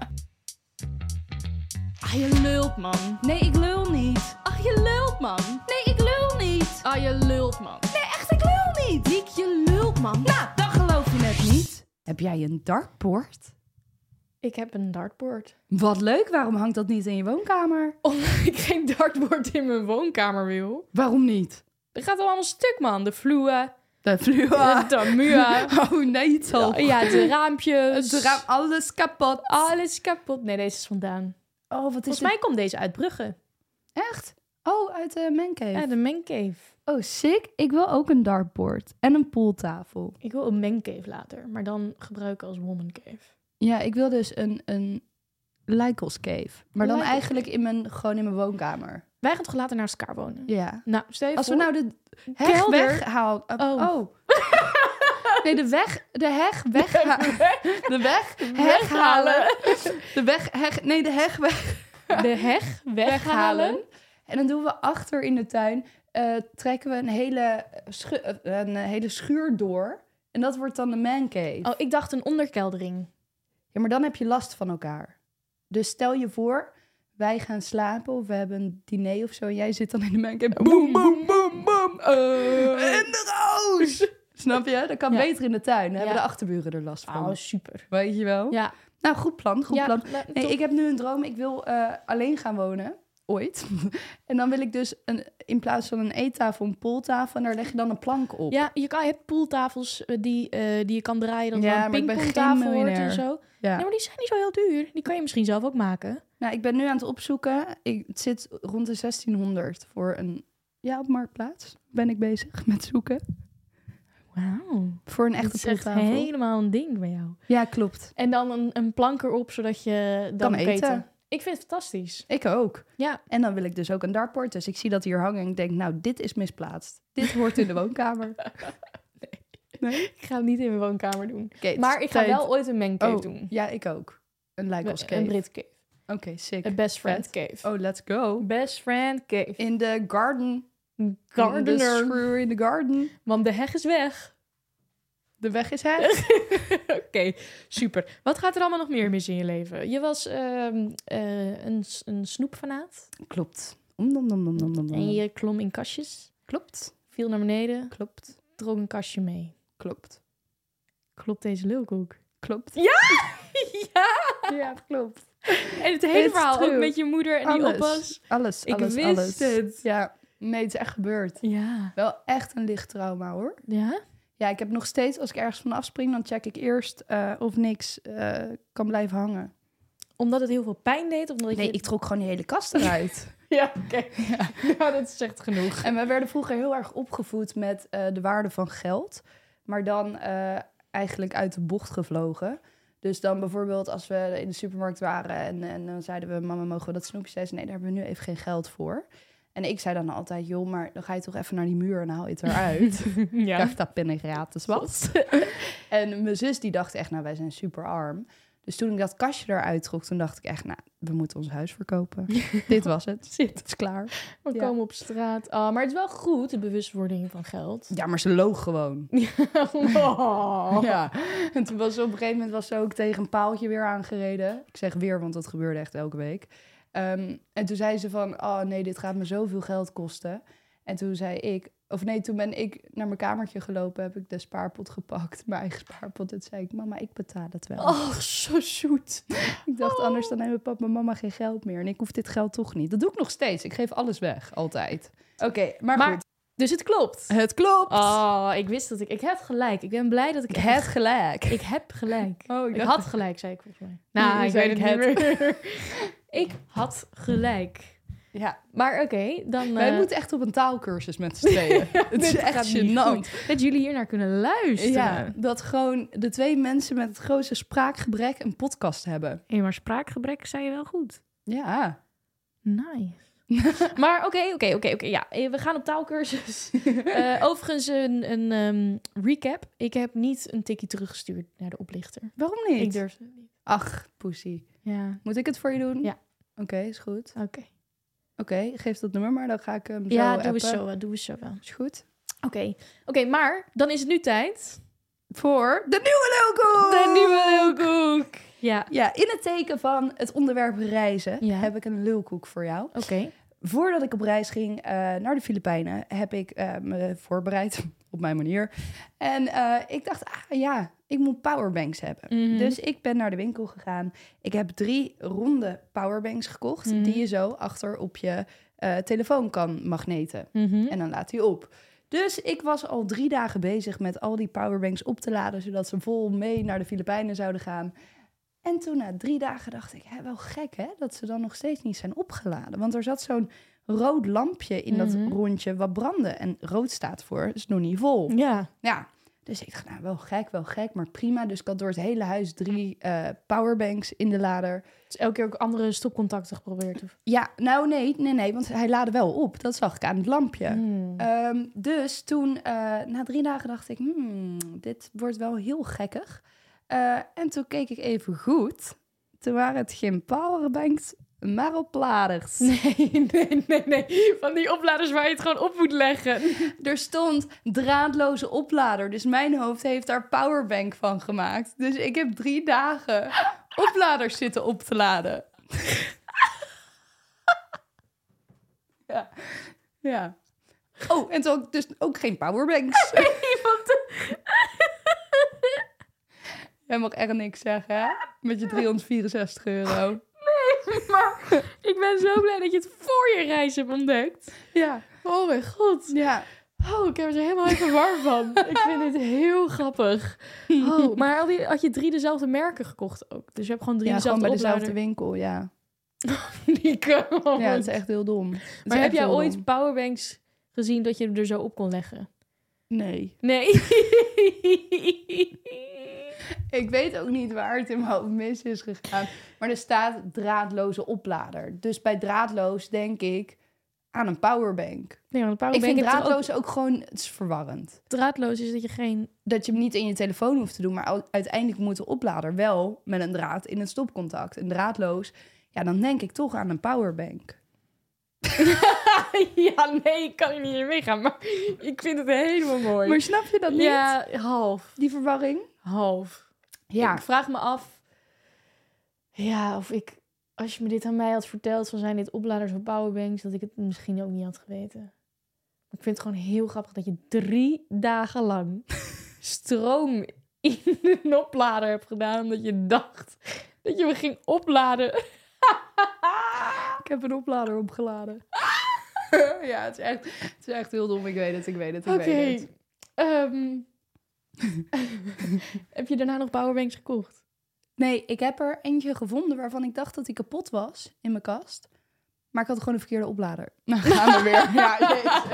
Speaker 1: Ah, je lult, man.
Speaker 2: Nee, ik lul niet.
Speaker 1: Ah, je lult, man.
Speaker 2: Nee, ik lul niet.
Speaker 1: Ah, je lult, man.
Speaker 2: Nee, echt, ik lul niet.
Speaker 1: Diek, je lult, man.
Speaker 2: Nou, dan geloof je het niet. Heb jij een dartboard?
Speaker 1: Ik heb een dartboard.
Speaker 2: Wat leuk, waarom hangt dat niet in je woonkamer?
Speaker 1: Omdat ik geen dartboard in mijn woonkamer wil.
Speaker 2: Waarom niet?
Speaker 1: Dat gaat allemaal stuk, man. De vloer,
Speaker 2: De vloer.
Speaker 1: de muur.
Speaker 2: Oh nee, toch.
Speaker 1: Ja, de raampjes.
Speaker 2: Het raam, alles kapot.
Speaker 1: Alles kapot. Nee, deze is vandaan.
Speaker 2: Oh, wat is
Speaker 1: Volgens
Speaker 2: het?
Speaker 1: mij komt deze uit Brugge.
Speaker 2: Echt? Oh, uit de mancave.
Speaker 1: Ja, de mancave.
Speaker 2: Oh, sick. Ik wil ook een dartboard. En een pooltafel.
Speaker 1: Ik wil een mancave later, maar dan gebruiken als womancave.
Speaker 2: Ja, ik wil dus een, een Lycos cave. Maar dan
Speaker 1: Lycos
Speaker 2: eigenlijk in mijn, gewoon in mijn woonkamer.
Speaker 1: Wij gaan toch later naar Scar wonen?
Speaker 2: Ja.
Speaker 1: Nou, stel je
Speaker 2: Als we
Speaker 1: voor...
Speaker 2: nou de heg
Speaker 1: Kelder.
Speaker 2: weghaal... Uh,
Speaker 1: Oh.
Speaker 2: oh. Nee, de weg... De heg weghalen. De weg
Speaker 1: Weghalen.
Speaker 2: De weg... Heg, nee, de heg weg...
Speaker 1: De heg weghalen.
Speaker 2: En dan doen we achter in de tuin... Uh, trekken we een hele, schu- uh, een hele schuur door. En dat wordt dan de mancave.
Speaker 1: Oh, ik dacht een onderkeldering.
Speaker 2: Ja, maar dan heb je last van elkaar. Dus stel je voor, wij gaan slapen of we hebben een diner of zo. En jij zit dan in de mancave. Boom, boom, boom, boom.
Speaker 1: Uh.
Speaker 2: En de roos! Snap je? Dat kan
Speaker 1: Ja.
Speaker 2: beter in de tuin. Dan
Speaker 1: Ja.
Speaker 2: hebben de achterburen er last van.
Speaker 1: Oh, super.
Speaker 2: Weet je wel?
Speaker 1: Ja.
Speaker 2: Nou, goed plan, goed
Speaker 1: Ja,
Speaker 2: plan.
Speaker 1: nou,
Speaker 2: Nee,
Speaker 1: top.
Speaker 2: ik heb nu een droom. Ik wil uh, alleen gaan wonen. Ooit. En dan wil ik dus een, in plaats van een eettafel een pooltafel. En daar leg je dan een plank op.
Speaker 1: Ja, je, kan, je hebt pooltafels uh, die, uh, die je kan draaien. Dat
Speaker 2: Ja,
Speaker 1: er een
Speaker 2: maar ik ben geen
Speaker 1: pingpongtafel wordt
Speaker 2: miljonair.
Speaker 1: en zo.
Speaker 2: Ja.
Speaker 1: Nee, maar die zijn niet zo heel duur. Die kan je misschien zelf ook maken.
Speaker 2: Nou, ik ben nu aan het opzoeken. Ik, het zit rond de zestienhonderd voor een... Ja, op Marktplaats ben ik bezig met zoeken.
Speaker 1: Wauw.
Speaker 2: Voor een
Speaker 1: Dat
Speaker 2: echte
Speaker 1: is echt
Speaker 2: pooltafel.
Speaker 1: helemaal een ding bij jou.
Speaker 2: Ja, klopt.
Speaker 1: En dan een, een plank erop, zodat je dan
Speaker 2: Kan eten.
Speaker 1: Ik vind het fantastisch.
Speaker 2: Ik ook.
Speaker 1: Ja.
Speaker 2: En dan wil ik dus ook een dartboard. Dus ik zie dat hier hangen en ik denk, nou, dit is misplaatst. Dit hoort in de woonkamer.
Speaker 1: Nee.
Speaker 2: Nee?
Speaker 1: Ik ga het niet in mijn woonkamer doen.
Speaker 2: Okay,
Speaker 1: Maar ik ga
Speaker 2: tijd.
Speaker 1: wel ooit een mancave
Speaker 2: Oh,
Speaker 1: doen.
Speaker 2: ja, ik ook. Een Lycos cave.
Speaker 1: Een Brit cave.
Speaker 2: Oké, okay, sick.
Speaker 1: A best friend
Speaker 2: Vet.
Speaker 1: cave.
Speaker 2: Oh, let's go.
Speaker 1: Best friend cave.
Speaker 2: In de garden.
Speaker 1: Gardener.
Speaker 2: The screw in the garden.
Speaker 1: Want de heg is weg.
Speaker 2: De weg is heg.
Speaker 1: Oké, okay, super. Wat gaat er allemaal nog meer mis in je leven? Je was uh, uh, een, een snoepfanaat.
Speaker 2: Klopt. Om, dom, dom, dom, dom, dom.
Speaker 1: En je klom in kastjes.
Speaker 2: Klopt.
Speaker 1: Viel naar beneden.
Speaker 2: Klopt.
Speaker 1: Drog een kastje mee.
Speaker 2: Klopt.
Speaker 1: Klopt deze lulkoek?
Speaker 2: Klopt.
Speaker 1: Ja! Ja!
Speaker 2: Ja, het klopt.
Speaker 1: En het hele
Speaker 2: It's
Speaker 1: verhaal
Speaker 2: true.
Speaker 1: ook met je moeder en
Speaker 2: Alles.
Speaker 1: die oppas.
Speaker 2: Alles,
Speaker 1: Ik
Speaker 2: alles,
Speaker 1: wist
Speaker 2: alles.
Speaker 1: het.
Speaker 2: Ja, nee, het is echt gebeurd.
Speaker 1: Ja.
Speaker 2: Wel echt een licht trauma, hoor.
Speaker 1: Ja?
Speaker 2: Ja, ik heb nog steeds, als ik ergens van afspring, dan check ik eerst uh, of niks uh, kan blijven hangen.
Speaker 1: Omdat het heel veel pijn deed? Of omdat
Speaker 2: Nee,
Speaker 1: je...
Speaker 2: ik trok gewoon die hele kast eruit.
Speaker 1: Ja, oké. Okay. Ja. Ja, dat is echt genoeg.
Speaker 2: En we werden vroeger heel erg opgevoed met uh, de waarde van geld. Maar dan uh, eigenlijk uit de bocht gevlogen. Dus dan bijvoorbeeld als we in de supermarkt waren en, en dan zeiden we, mama, mogen we dat snoepje? Zei ze, nee, daar hebben we nu even geen geld voor. En ik zei dan altijd, joh, maar dan ga je toch even naar die muur en dan haal je het eruit.
Speaker 1: Ja.
Speaker 2: Krijg dat pinnen gratis was. En mijn zus die dacht echt, nou, wij zijn super arm. Dus toen ik dat kastje eruit trok, toen dacht ik echt, nou, we moeten ons huis verkopen. Dit was het.
Speaker 1: Zit.
Speaker 2: Het is klaar.
Speaker 1: We
Speaker 2: Ja.
Speaker 1: komen op straat. Oh, maar het is wel goed, de bewustwording van geld.
Speaker 2: Ja, maar ze loog gewoon.
Speaker 1: Oh.
Speaker 2: Ja. En toen was ze op een gegeven moment was ze ook tegen een paaltje weer aangereden. Ik zeg weer, want dat gebeurde echt elke week. Um, en toen zei ze van, oh nee, dit gaat me zoveel geld kosten. En toen zei ik, of nee, toen ben ik naar mijn kamertje gelopen, heb ik de spaarpot gepakt, mijn eigen spaarpot. En toen zei ik, mama, ik betaal het wel.
Speaker 1: Oh, zo zoet.
Speaker 2: Ik dacht,
Speaker 1: Oh.
Speaker 2: anders dan hebben papa en mama geen geld meer. En ik hoef dit geld toch niet. Dat doe ik nog steeds. Ik geef alles weg, altijd. Oké, okay, maar,
Speaker 1: Maar-
Speaker 2: goed.
Speaker 1: Dus het klopt.
Speaker 2: Het klopt.
Speaker 1: Oh, ik wist dat ik... Ik heb gelijk. Ik ben blij dat ik...
Speaker 2: Ik heb gelijk.
Speaker 1: Ik heb gelijk.
Speaker 2: Oh,
Speaker 1: Ik
Speaker 2: dacht-
Speaker 1: had gelijk, zei ik volgens mij.
Speaker 2: Nee,
Speaker 1: Nou,
Speaker 2: je
Speaker 1: ik
Speaker 2: zei
Speaker 1: weet het
Speaker 2: ik
Speaker 1: niet meer. Ik had gelijk.
Speaker 2: Ja,
Speaker 1: Maar oké, okay, dan...
Speaker 2: wij
Speaker 1: uh,
Speaker 2: moeten echt op een taalkursus met z'n tweeën. Het is
Speaker 1: dit
Speaker 2: echt
Speaker 1: gaat niet
Speaker 2: gênant.
Speaker 1: goed. Dat jullie hier naar kunnen luisteren.
Speaker 2: Ja, dat gewoon de twee mensen met het grootste spraakgebrek een podcast hebben.
Speaker 1: Hey, maar spraakgebrek zei je wel goed.
Speaker 2: Ja.
Speaker 1: Nice. Maar oké, oké, oké, oké. Ja, we gaan op taalkursus. Uh, overigens een, een um, recap. Ik heb niet een tikkie teruggestuurd naar de oplichter.
Speaker 2: Waarom niet?
Speaker 1: Ik durf het niet.
Speaker 2: Ach, poesie.
Speaker 1: Ja,
Speaker 2: Moet ik het voor je doen?
Speaker 1: Ja.
Speaker 2: Oké, okay, is goed.
Speaker 1: oké. Okay.
Speaker 2: Oké, okay, geef dat nummer maar, dan ga ik hem zo
Speaker 1: Ja,
Speaker 2: appen.
Speaker 1: doe eens zo, doe eens zo wel.
Speaker 2: Is goed.
Speaker 1: Oké, okay. oké, okay, maar dan is het nu tijd...
Speaker 2: Voor de nieuwe lulkoek!
Speaker 1: De nieuwe lulkoek! Ja.
Speaker 2: Ja, in het teken van het onderwerp reizen
Speaker 1: Ja.
Speaker 2: heb ik een lulkoek voor jou.
Speaker 1: Oké. Okay.
Speaker 2: Voordat ik op reis ging uh, naar de Filipijnen, heb ik uh, me voorbereid op mijn manier. En uh, ik dacht, ah ja, ik moet powerbanks hebben.
Speaker 1: Mm-hmm.
Speaker 2: Dus ik ben naar de winkel gegaan. Ik heb drie ronde powerbanks gekocht, mm-hmm. die je zo achter op je uh, telefoon kan magneten.
Speaker 1: Mm-hmm.
Speaker 2: En dan laat hij op. Dus ik was al drie dagen bezig met al die powerbanks op te laden, zodat ze vol mee naar de Filipijnen zouden gaan. En toen na drie dagen dacht ik, hè, wel gek hè, dat ze dan nog steeds niet zijn opgeladen. Want er zat zo'n rood lampje in dat
Speaker 1: mm-hmm.
Speaker 2: rondje wat brandde. En rood staat voor, is nog niet vol.
Speaker 1: Ja.
Speaker 2: Ja, dus ik dacht, nou wel gek, wel gek, maar prima. Dus ik had door het hele huis drie uh, powerbanks in de lader.
Speaker 1: Dus elke keer ook andere stopcontacten geprobeerd? Of?
Speaker 2: Ja, nou nee, nee, nee, want hij laadde wel op. Dat zag ik aan het lampje.
Speaker 1: Mm.
Speaker 2: Um, dus toen, uh, na drie dagen dacht ik, hmm, dit wordt wel heel gekkig. Uh, en toen keek ik even goed. Toen waren het geen powerbanks, maar opladers.
Speaker 1: Nee, nee, nee, nee. Van die opladers waar je het gewoon op moet leggen.
Speaker 2: Er stond draadloze oplader. Dus mijn hoofd heeft daar powerbank van gemaakt. Dus ik heb drie dagen opladers zitten op te laden. Ja. Ja. Oh, en toen ook, dus ook geen powerbanks.
Speaker 1: Nee, want...
Speaker 2: Jij mag echt niks zeggen, hè? Met je driehonderdvierenzestig euro.
Speaker 1: Nee, maar ik ben zo blij dat je het voor je reis hebt ontdekt.
Speaker 2: Ja.
Speaker 1: Oh mijn god.
Speaker 2: Ja.
Speaker 1: Oh, ik heb er helemaal even warm van. Ik vind dit heel grappig. Oh, maar had je, had je drie dezelfde merken gekocht ook? Dus je hebt gewoon drie
Speaker 2: Ja, gewoon
Speaker 1: dezelfde
Speaker 2: bij
Speaker 1: oplader.
Speaker 2: dezelfde winkel, ja.
Speaker 1: Nico.
Speaker 2: Ja, het is echt heel dom. Het
Speaker 1: Maar
Speaker 2: is
Speaker 1: heb
Speaker 2: echt
Speaker 1: jij
Speaker 2: heel
Speaker 1: ooit
Speaker 2: dom.
Speaker 1: powerbanks gezien dat je er zo op kon leggen?
Speaker 2: Nee.
Speaker 1: Nee.
Speaker 2: Ik weet ook niet waar het in mijn hoofd mis is gegaan. Maar er staat draadloze oplader. Dus bij draadloos denk ik aan een powerbank.
Speaker 1: Nee, want een
Speaker 2: Ik
Speaker 1: powerbank
Speaker 2: vind
Speaker 1: heeft toch
Speaker 2: draadloos ook... ook gewoon, het is verwarrend.
Speaker 1: ook... Draadloos is dat je geen...
Speaker 2: Dat je hem niet in je telefoon hoeft te doen, maar u- uiteindelijk moet de oplader wel met een draad in het stopcontact. En draadloos, Ja, dan denk ik toch aan een powerbank.
Speaker 1: Ja, nee, ik kan er niet in meegaan. Maar ik vind het helemaal mooi.
Speaker 2: Maar snap je dat niet?
Speaker 1: Ja, half.
Speaker 2: Die verwarring?
Speaker 1: Half.
Speaker 2: Ja.
Speaker 1: Ik vraag me af... Ja, of ik... Als je me dit aan mij had verteld... van zijn dit opladers of powerbanks... dat ik het misschien ook niet had geweten. Ik vind het gewoon heel grappig... dat je drie dagen lang... stroom in een oplader hebt gedaan... omdat je dacht... dat je me ging opladen.
Speaker 2: Ik heb een oplader opgeladen. Ja, het is, echt, het is echt heel dom. Ik weet het, ik weet het, ik
Speaker 1: Oké.
Speaker 2: weet het.
Speaker 1: ehm, heb je daarna nog powerbanks gekocht?
Speaker 2: Nee, ik heb er eentje gevonden waarvan ik dacht dat hij kapot was in mijn kast. Maar ik had gewoon een verkeerde oplader. Nou, gaan we weer. Ja, jezus.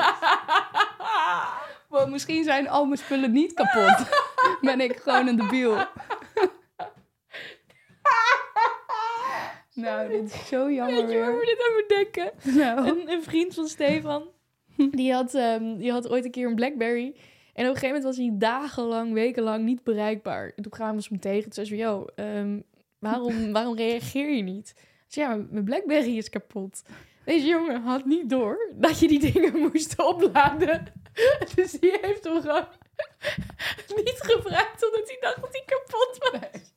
Speaker 2: Wow, misschien zijn al mijn spullen niet kapot. Ben ik gewoon een debiel. Nou, dit is zo jammer
Speaker 1: Weet je waar
Speaker 2: weer.
Speaker 1: we dit aan moet denken?
Speaker 2: Nou.
Speaker 1: Een, een vriend van Stefan, die had, um, die had ooit een keer een Blackberry. En op een gegeven moment was hij dagenlang, wekenlang niet bereikbaar. En toen kwamen we hem tegen. Toen zei ze, yo, um, waarom, waarom reageer je niet? Ik zei, ja, mijn Blackberry is kapot. Deze jongen had niet door dat je die dingen moest opladen. Dus die heeft hem gewoon niet gebruikt, omdat hij dacht dat hij kapot was.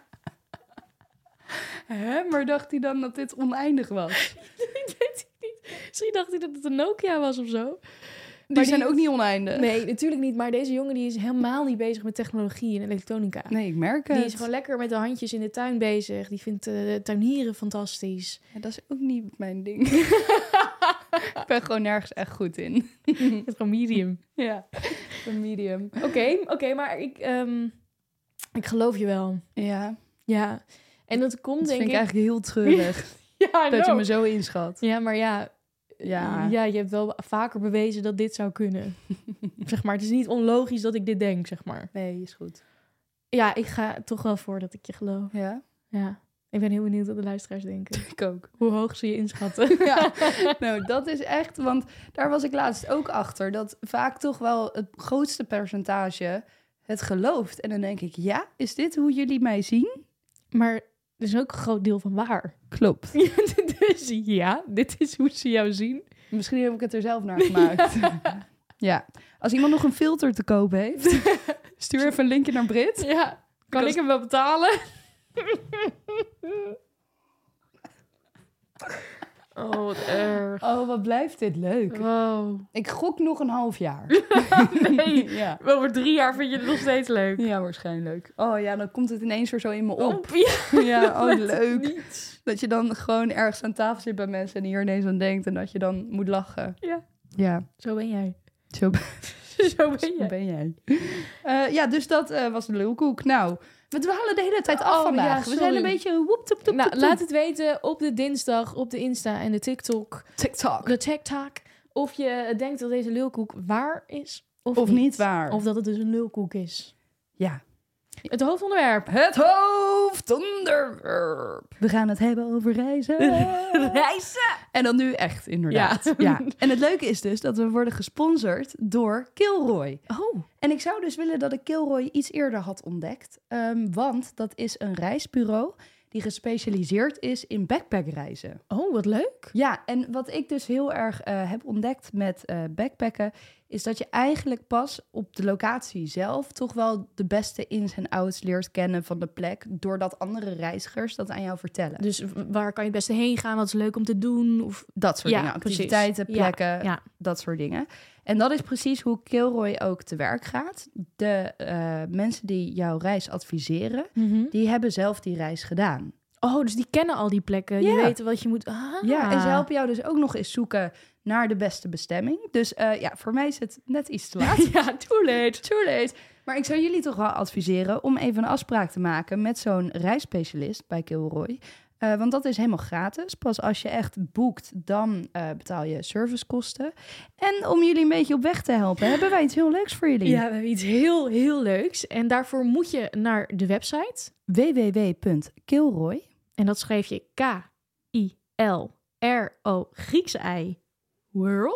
Speaker 2: Hè? Maar dacht hij dan dat dit oneindig was?
Speaker 1: Ik weet het niet. Misschien dacht hij dat het een Nokia was of zo.
Speaker 2: Die
Speaker 1: Maar
Speaker 2: zijn
Speaker 1: die-
Speaker 2: ook niet oneindig.
Speaker 1: Nee, natuurlijk niet. Maar deze jongen die is helemaal niet bezig met technologie en elektronica.
Speaker 2: Nee, ik merk het.
Speaker 1: Die is gewoon lekker met de handjes in de tuin bezig. Die vindt uh, tuinieren fantastisch.
Speaker 2: Ja, dat is ook niet mijn ding. Ik ben gewoon nergens echt goed in.
Speaker 1: Het is gewoon medium.
Speaker 2: Ja, een medium.
Speaker 1: Oké, oké, okay, maar ik, um, ik geloof je wel.
Speaker 2: Ja,
Speaker 1: Ja. En dat komt
Speaker 2: dat
Speaker 1: denk
Speaker 2: vind ik
Speaker 1: ik...
Speaker 2: eigenlijk heel treurig.
Speaker 1: Ja,
Speaker 2: dat je
Speaker 1: no.
Speaker 2: me zo inschat.
Speaker 1: Ja, maar ja...
Speaker 2: Ja.
Speaker 1: Ja, je hebt wel vaker bewezen dat dit zou kunnen. Zeg maar, het is niet onlogisch dat ik dit denk, zeg maar.
Speaker 2: Nee, is goed.
Speaker 1: Ja, ik ga toch wel voor dat ik je geloof.
Speaker 2: Ja,
Speaker 1: Ja. Ik ben heel benieuwd wat de luisteraars denken.
Speaker 2: ik ook.
Speaker 1: Hoe hoog ze je inschatten.
Speaker 2: Ja, nou, dat is echt... Want daar was ik laatst ook achter. Dat vaak toch wel het grootste percentage het gelooft. En dan denk ik, ja, is dit hoe jullie mij zien?
Speaker 1: Maar er is ook een groot deel van waar.
Speaker 2: Klopt.
Speaker 1: Dus ja, dit is hoe ze jou zien.
Speaker 2: Misschien heb ik het er zelf naar gemaakt. Ja. Als iemand nog een filter te koop heeft, stuur even een linkje naar Brit.
Speaker 1: Ja, kan
Speaker 2: Because-
Speaker 1: ik hem wel betalen? Oh, wat erg.
Speaker 2: Oh, wat blijft dit leuk.
Speaker 1: Wow.
Speaker 2: Ik gok nog een half jaar.
Speaker 1: Nee,
Speaker 2: Ja.
Speaker 1: over drie jaar vind je het nog steeds leuk.
Speaker 2: Ja, waarschijnlijk. Oh ja, dan komt het ineens weer zo in me op.
Speaker 1: Op, ja.
Speaker 2: Ja, oh
Speaker 1: Met
Speaker 2: leuk.
Speaker 1: niets.
Speaker 2: Dat je dan gewoon ergens aan tafel zit bij mensen en hier ineens aan denkt en dat je dan moet lachen.
Speaker 1: Ja.
Speaker 2: Ja,
Speaker 1: Zo ben jij.
Speaker 2: zo,
Speaker 1: Zo ben
Speaker 2: zo
Speaker 1: jij.
Speaker 2: ben jij. Uh, ja, dus dat uh, was de lulkoek. Nou, we dwalen de hele tijd af
Speaker 1: Oh,
Speaker 2: vandaag.
Speaker 1: ja,
Speaker 2: we
Speaker 1: sorry.
Speaker 2: zijn een beetje woep toep toep
Speaker 1: Nou,
Speaker 2: toep,
Speaker 1: laat
Speaker 2: toep.
Speaker 1: het weten op de dinsdag, op de Insta en de TikTok.
Speaker 2: TikTok.
Speaker 1: De TikTok. Of je denkt dat deze lulkoek waar is of,
Speaker 2: Of niet waar.
Speaker 1: Of dat het dus een lulkoek is.
Speaker 2: Ja.
Speaker 1: Het hoofdonderwerp.
Speaker 2: Het hoofdonderwerp. We gaan het hebben over reizen.
Speaker 1: Reizen.
Speaker 2: En dan nu echt, inderdaad.
Speaker 1: Ja.
Speaker 2: Ja. En het leuke is dus dat we worden gesponsord door Kilroy.
Speaker 1: Oh.
Speaker 2: En ik zou dus willen dat ik Kilroy iets eerder had ontdekt. Um, want dat is een reisbureau die gespecialiseerd is in backpackreizen.
Speaker 1: Oh, wat leuk.
Speaker 2: Ja, en wat ik dus heel erg uh, heb ontdekt met uh, backpacken, is dat je eigenlijk pas op de locatie zelf toch wel de beste ins en outs leert kennen van de plek, doordat andere reizigers dat aan jou vertellen.
Speaker 1: Dus waar kan je het beste heen gaan? Wat is leuk om te doen? Of...
Speaker 2: Dat soort
Speaker 1: Ja,
Speaker 2: dingen,
Speaker 1: precies.
Speaker 2: activiteiten, plekken,
Speaker 1: Ja, ja.
Speaker 2: dat soort dingen. En dat is precies hoe Kilroy ook te werk gaat. De uh, mensen die jouw reis adviseren,
Speaker 1: Mm-hmm.
Speaker 2: die hebben zelf die reis gedaan.
Speaker 1: Oh, dus die kennen al die plekken. Die
Speaker 2: Ja.
Speaker 1: weten wat je moet... Ah.
Speaker 2: Ja, en ze helpen jou dus ook nog eens zoeken naar de beste bestemming. Dus uh, ja, voor mij is het net iets te laat.
Speaker 1: Ja, too late.
Speaker 2: Too late. Maar ik zou jullie toch wel adviseren om even een afspraak te maken met zo'n reisspecialist bij Kilroy. Uh, want dat is helemaal gratis. Pas als je echt boekt, dan uh, betaal je servicekosten. En om jullie een beetje op weg te helpen, hebben wij iets heel leuks voor jullie.
Speaker 1: Ja, we hebben iets heel, heel leuks. En daarvoor moet je naar de website.
Speaker 2: w w w punt kilroy.
Speaker 1: En dat schreef je K I L R O Griekse I World.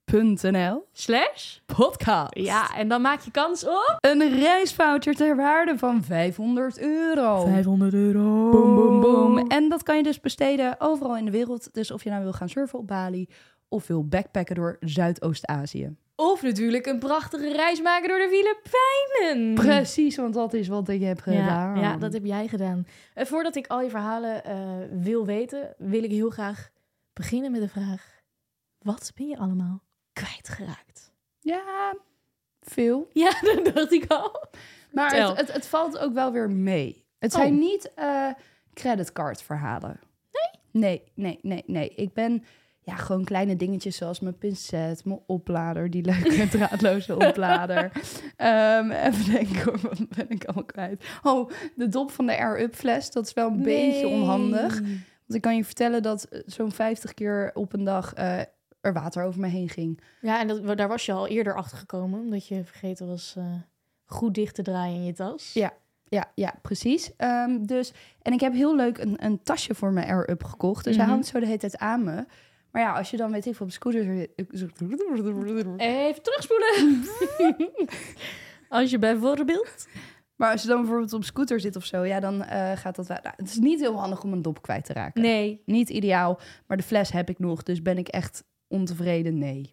Speaker 2: punt n l
Speaker 1: Slash?
Speaker 2: podcast.
Speaker 1: Ja, en dan maak je kans op...
Speaker 2: Een reisvoucher ter waarde van vijfhonderd euro.
Speaker 1: vijfhonderd euro.
Speaker 2: Boom, boom, boom. En dat kan je dus besteden overal in de wereld. Dus of je nou wil gaan surfen op Bali of wil backpacken door Zuidoost-Azië.
Speaker 1: Of natuurlijk een prachtige reis maken door de Filipijnen.
Speaker 2: Precies, want dat is wat ik heb gedaan.
Speaker 1: Ja, ja, dat heb jij gedaan. Uh, voordat ik al je verhalen uh, wil weten, wil ik heel graag beginnen met de vraag... Wat ben je allemaal kwijtgeraakt?
Speaker 2: Ja, veel.
Speaker 1: Ja, dat dacht ik al.
Speaker 2: Maar het, het, het valt ook wel weer mee. Het zijn oh. niet uh, creditcardverhalen.
Speaker 1: Nee?
Speaker 2: Nee, nee, nee, nee. Ik ben... Ja, gewoon kleine dingetjes zoals mijn pincet, mijn oplader, die leuke draadloze oplader. Um, even denken hoor, wat ben ik allemaal kwijt? Oh, de dop van de Air-Up fles, dat is wel een nee. beetje onhandig. Want ik kan je vertellen dat zo'n vijftig keer op een dag uh, er water over me heen ging.
Speaker 1: Ja, en dat, daar was je al eerder achter gekomen, omdat je vergeten was uh, goed dicht te draaien in je tas.
Speaker 2: Ja. Ja, ja, precies. Um, dus, en ik heb heel leuk een, een tasje voor mijn Air-Up gekocht. Dus mm-hmm. hij hangt zo de hele tijd aan me. Maar ja, als je dan weet ik op scooter...
Speaker 1: Even terugspoelen. Als je bijvoorbeeld...
Speaker 2: Maar als je dan bijvoorbeeld op scooter zit of zo... Ja, dan uh, gaat dat... Nou, het is niet heel handig om een dop kwijt te raken.
Speaker 1: Nee.
Speaker 2: Niet ideaal. Maar de fles heb ik nog. Dus ben ik echt ontevreden? Nee.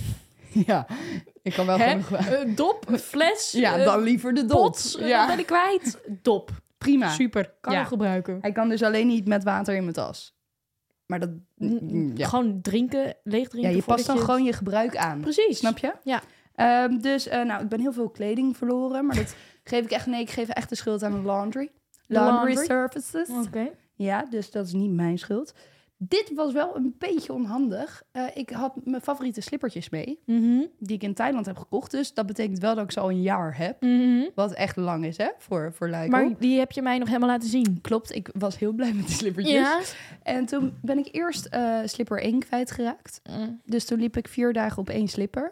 Speaker 2: Ja, ik kan wel
Speaker 1: Hè?
Speaker 2: genoeg...
Speaker 1: Uh, dop, fles...
Speaker 2: Ja,
Speaker 1: uh,
Speaker 2: dan liever de dop.
Speaker 1: Pot, uh, ja. Ben ik kwijt? Dop.
Speaker 2: Prima.
Speaker 1: Super. Kan
Speaker 2: ja.
Speaker 1: je gebruiken.
Speaker 2: Hij kan dus alleen niet met water in mijn tas. Maar dat...
Speaker 1: Ja. Gewoon drinken, leeg drinken.
Speaker 2: Ja, je past dan je... gewoon je gebruik aan.
Speaker 1: Precies.
Speaker 2: Snap je?
Speaker 1: Ja.
Speaker 2: Um, dus, uh, nou, ik ben heel veel kleding verloren. Maar dat geef ik echt... Nee, ik geef echt de schuld aan de laundry. Laundry, laundry services.
Speaker 1: Oké. Okay.
Speaker 2: Ja, dus dat is niet mijn schuld. Dit was wel een beetje onhandig. Uh, ik had mijn favoriete slippertjes mee.
Speaker 1: Mm-hmm.
Speaker 2: Die ik in Thailand heb gekocht. Dus dat betekent wel dat ik ze al een jaar heb.
Speaker 1: Mm-hmm.
Speaker 2: Wat echt lang is, hè? Voor, voor Lyko.
Speaker 1: Maar die heb je mij nog helemaal laten zien.
Speaker 2: Klopt, ik was heel blij met die slippertjes.
Speaker 1: Ja.
Speaker 2: En toen ben ik eerst uh, slipper één kwijtgeraakt. Mm. Dus toen liep ik vier dagen op één slipper.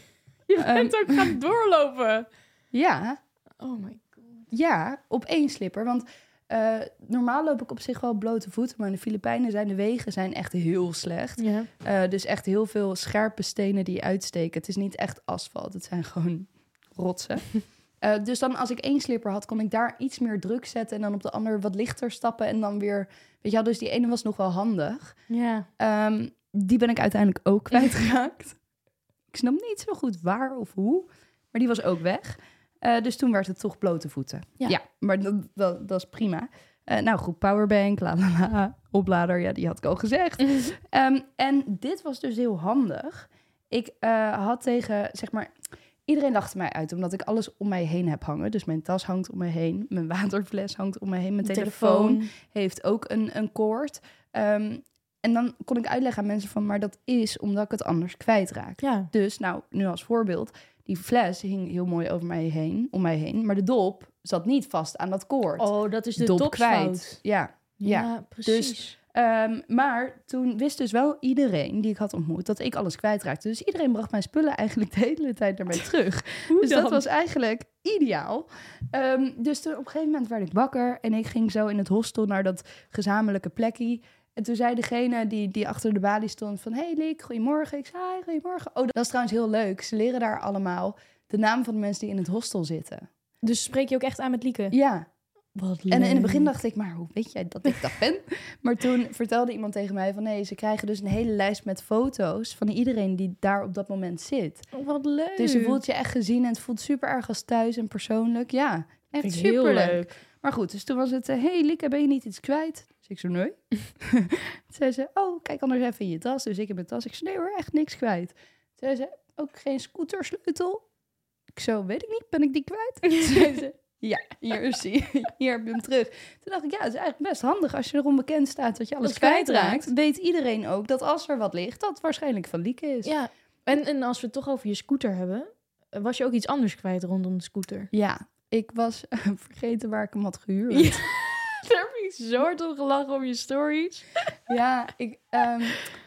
Speaker 1: Je bent um, ook gaan doorlopen.
Speaker 2: Ja.
Speaker 1: Oh my god.
Speaker 2: Ja, op één slipper. Want uh, normaal loop ik op zich wel blote voeten. Maar in de Filipijnen zijn de wegen zijn echt heel slecht.
Speaker 1: Ja.
Speaker 2: Uh, dus echt heel veel scherpe stenen die uitsteken. Het is niet echt asfalt. Het zijn gewoon rotsen. Uh, dus dan als ik één slipper had, kon ik daar iets meer druk zetten. En dan op de andere wat lichter stappen. En dan weer... Weet je wel, dus die ene was nog wel handig.
Speaker 1: Ja.
Speaker 2: Um, die ben ik uiteindelijk ook kwijtgeraakt. Ik snap niet zo goed waar of hoe. Maar die was ook weg. Uh, dus toen werd het toch blote voeten. Ja, ja maar dat, dat, dat is prima. Uh, nou goed, powerbank, la la la, oplader, ja, die had ik al gezegd. um, en dit was dus heel handig. Ik uh, had tegen, zeg maar... Iedereen lachte mij uit, omdat ik alles om mij heen heb hangen. Dus mijn tas hangt om me heen, mijn waterfles hangt om me heen. Mijn telefoon, telefoon heeft ook een, een koord. Um, en dan kon ik uitleggen aan mensen van... maar dat is omdat ik het anders kwijtraak.
Speaker 1: Ja.
Speaker 2: Dus nou, nu als voorbeeld... die fles hing heel mooi over mij heen, om mij heen. Maar de dop zat niet vast aan dat koord.
Speaker 1: Oh, dat is de
Speaker 2: dop
Speaker 1: dopsfout.
Speaker 2: Kwijt. Ja, ja,
Speaker 1: ja, precies.
Speaker 2: Dus, um, maar toen wist dus wel iedereen die ik had ontmoet... dat ik alles kwijtraakte. Dus iedereen bracht mijn spullen eigenlijk de hele tijd naar mij terug. Dus dan? Dat was eigenlijk ideaal. Um, dus toen op een gegeven moment werd ik wakker... en ik ging zo in het hostel naar dat gezamenlijke plekje... En toen zei degene die, die achter de balie stond van... Hey Liek, goedemorgen. Ik zei, hi, goedemorgen. Oh, dat is trouwens heel leuk. Ze leren daar allemaal de naam van de mensen die in het hostel zitten.
Speaker 1: Dus spreek je ook echt aan met Lieke?
Speaker 2: Ja.
Speaker 1: Wat leuk.
Speaker 2: En in het begin dacht ik, maar hoe weet jij dat ik dat ben? Maar toen vertelde iemand tegen mij van... nee, ze krijgen dus een hele lijst met foto's... van iedereen die daar op dat moment zit.
Speaker 1: Oh, wat leuk.
Speaker 2: Dus je voelt je echt gezien en het voelt super erg als thuis en persoonlijk. Ja, echt super leuk. Maar goed, dus toen was het... Uh, hey Lieke, ben je niet iets kwijt? Dus ik zo, nee. Toen zei ze, oh, kijk anders even in je tas. Dus ik heb mijn tas. Ik zei, nee hoor, echt niks kwijt. Toen zei ze, ook geen scootersleutel? Ik zo, weet ik niet, ben ik die kwijt? Toen zei ze, ja, hier is die. Hier heb je hem terug. Toen dacht ik, ja, het is eigenlijk best handig als je er onbekend staat dat je alles kwijtraakt. Weet iedereen ook dat als er wat ligt, dat het waarschijnlijk van Lieke is.
Speaker 1: Ja, en, en als we het toch over je scooter hebben, was je ook iets anders kwijt rondom de scooter?
Speaker 2: Ja, ik was uh, vergeten waar ik hem had gehuurd.
Speaker 1: Ja. Daar heb ik zo hard om gelachen om je stories.
Speaker 2: Ja, ik... Um,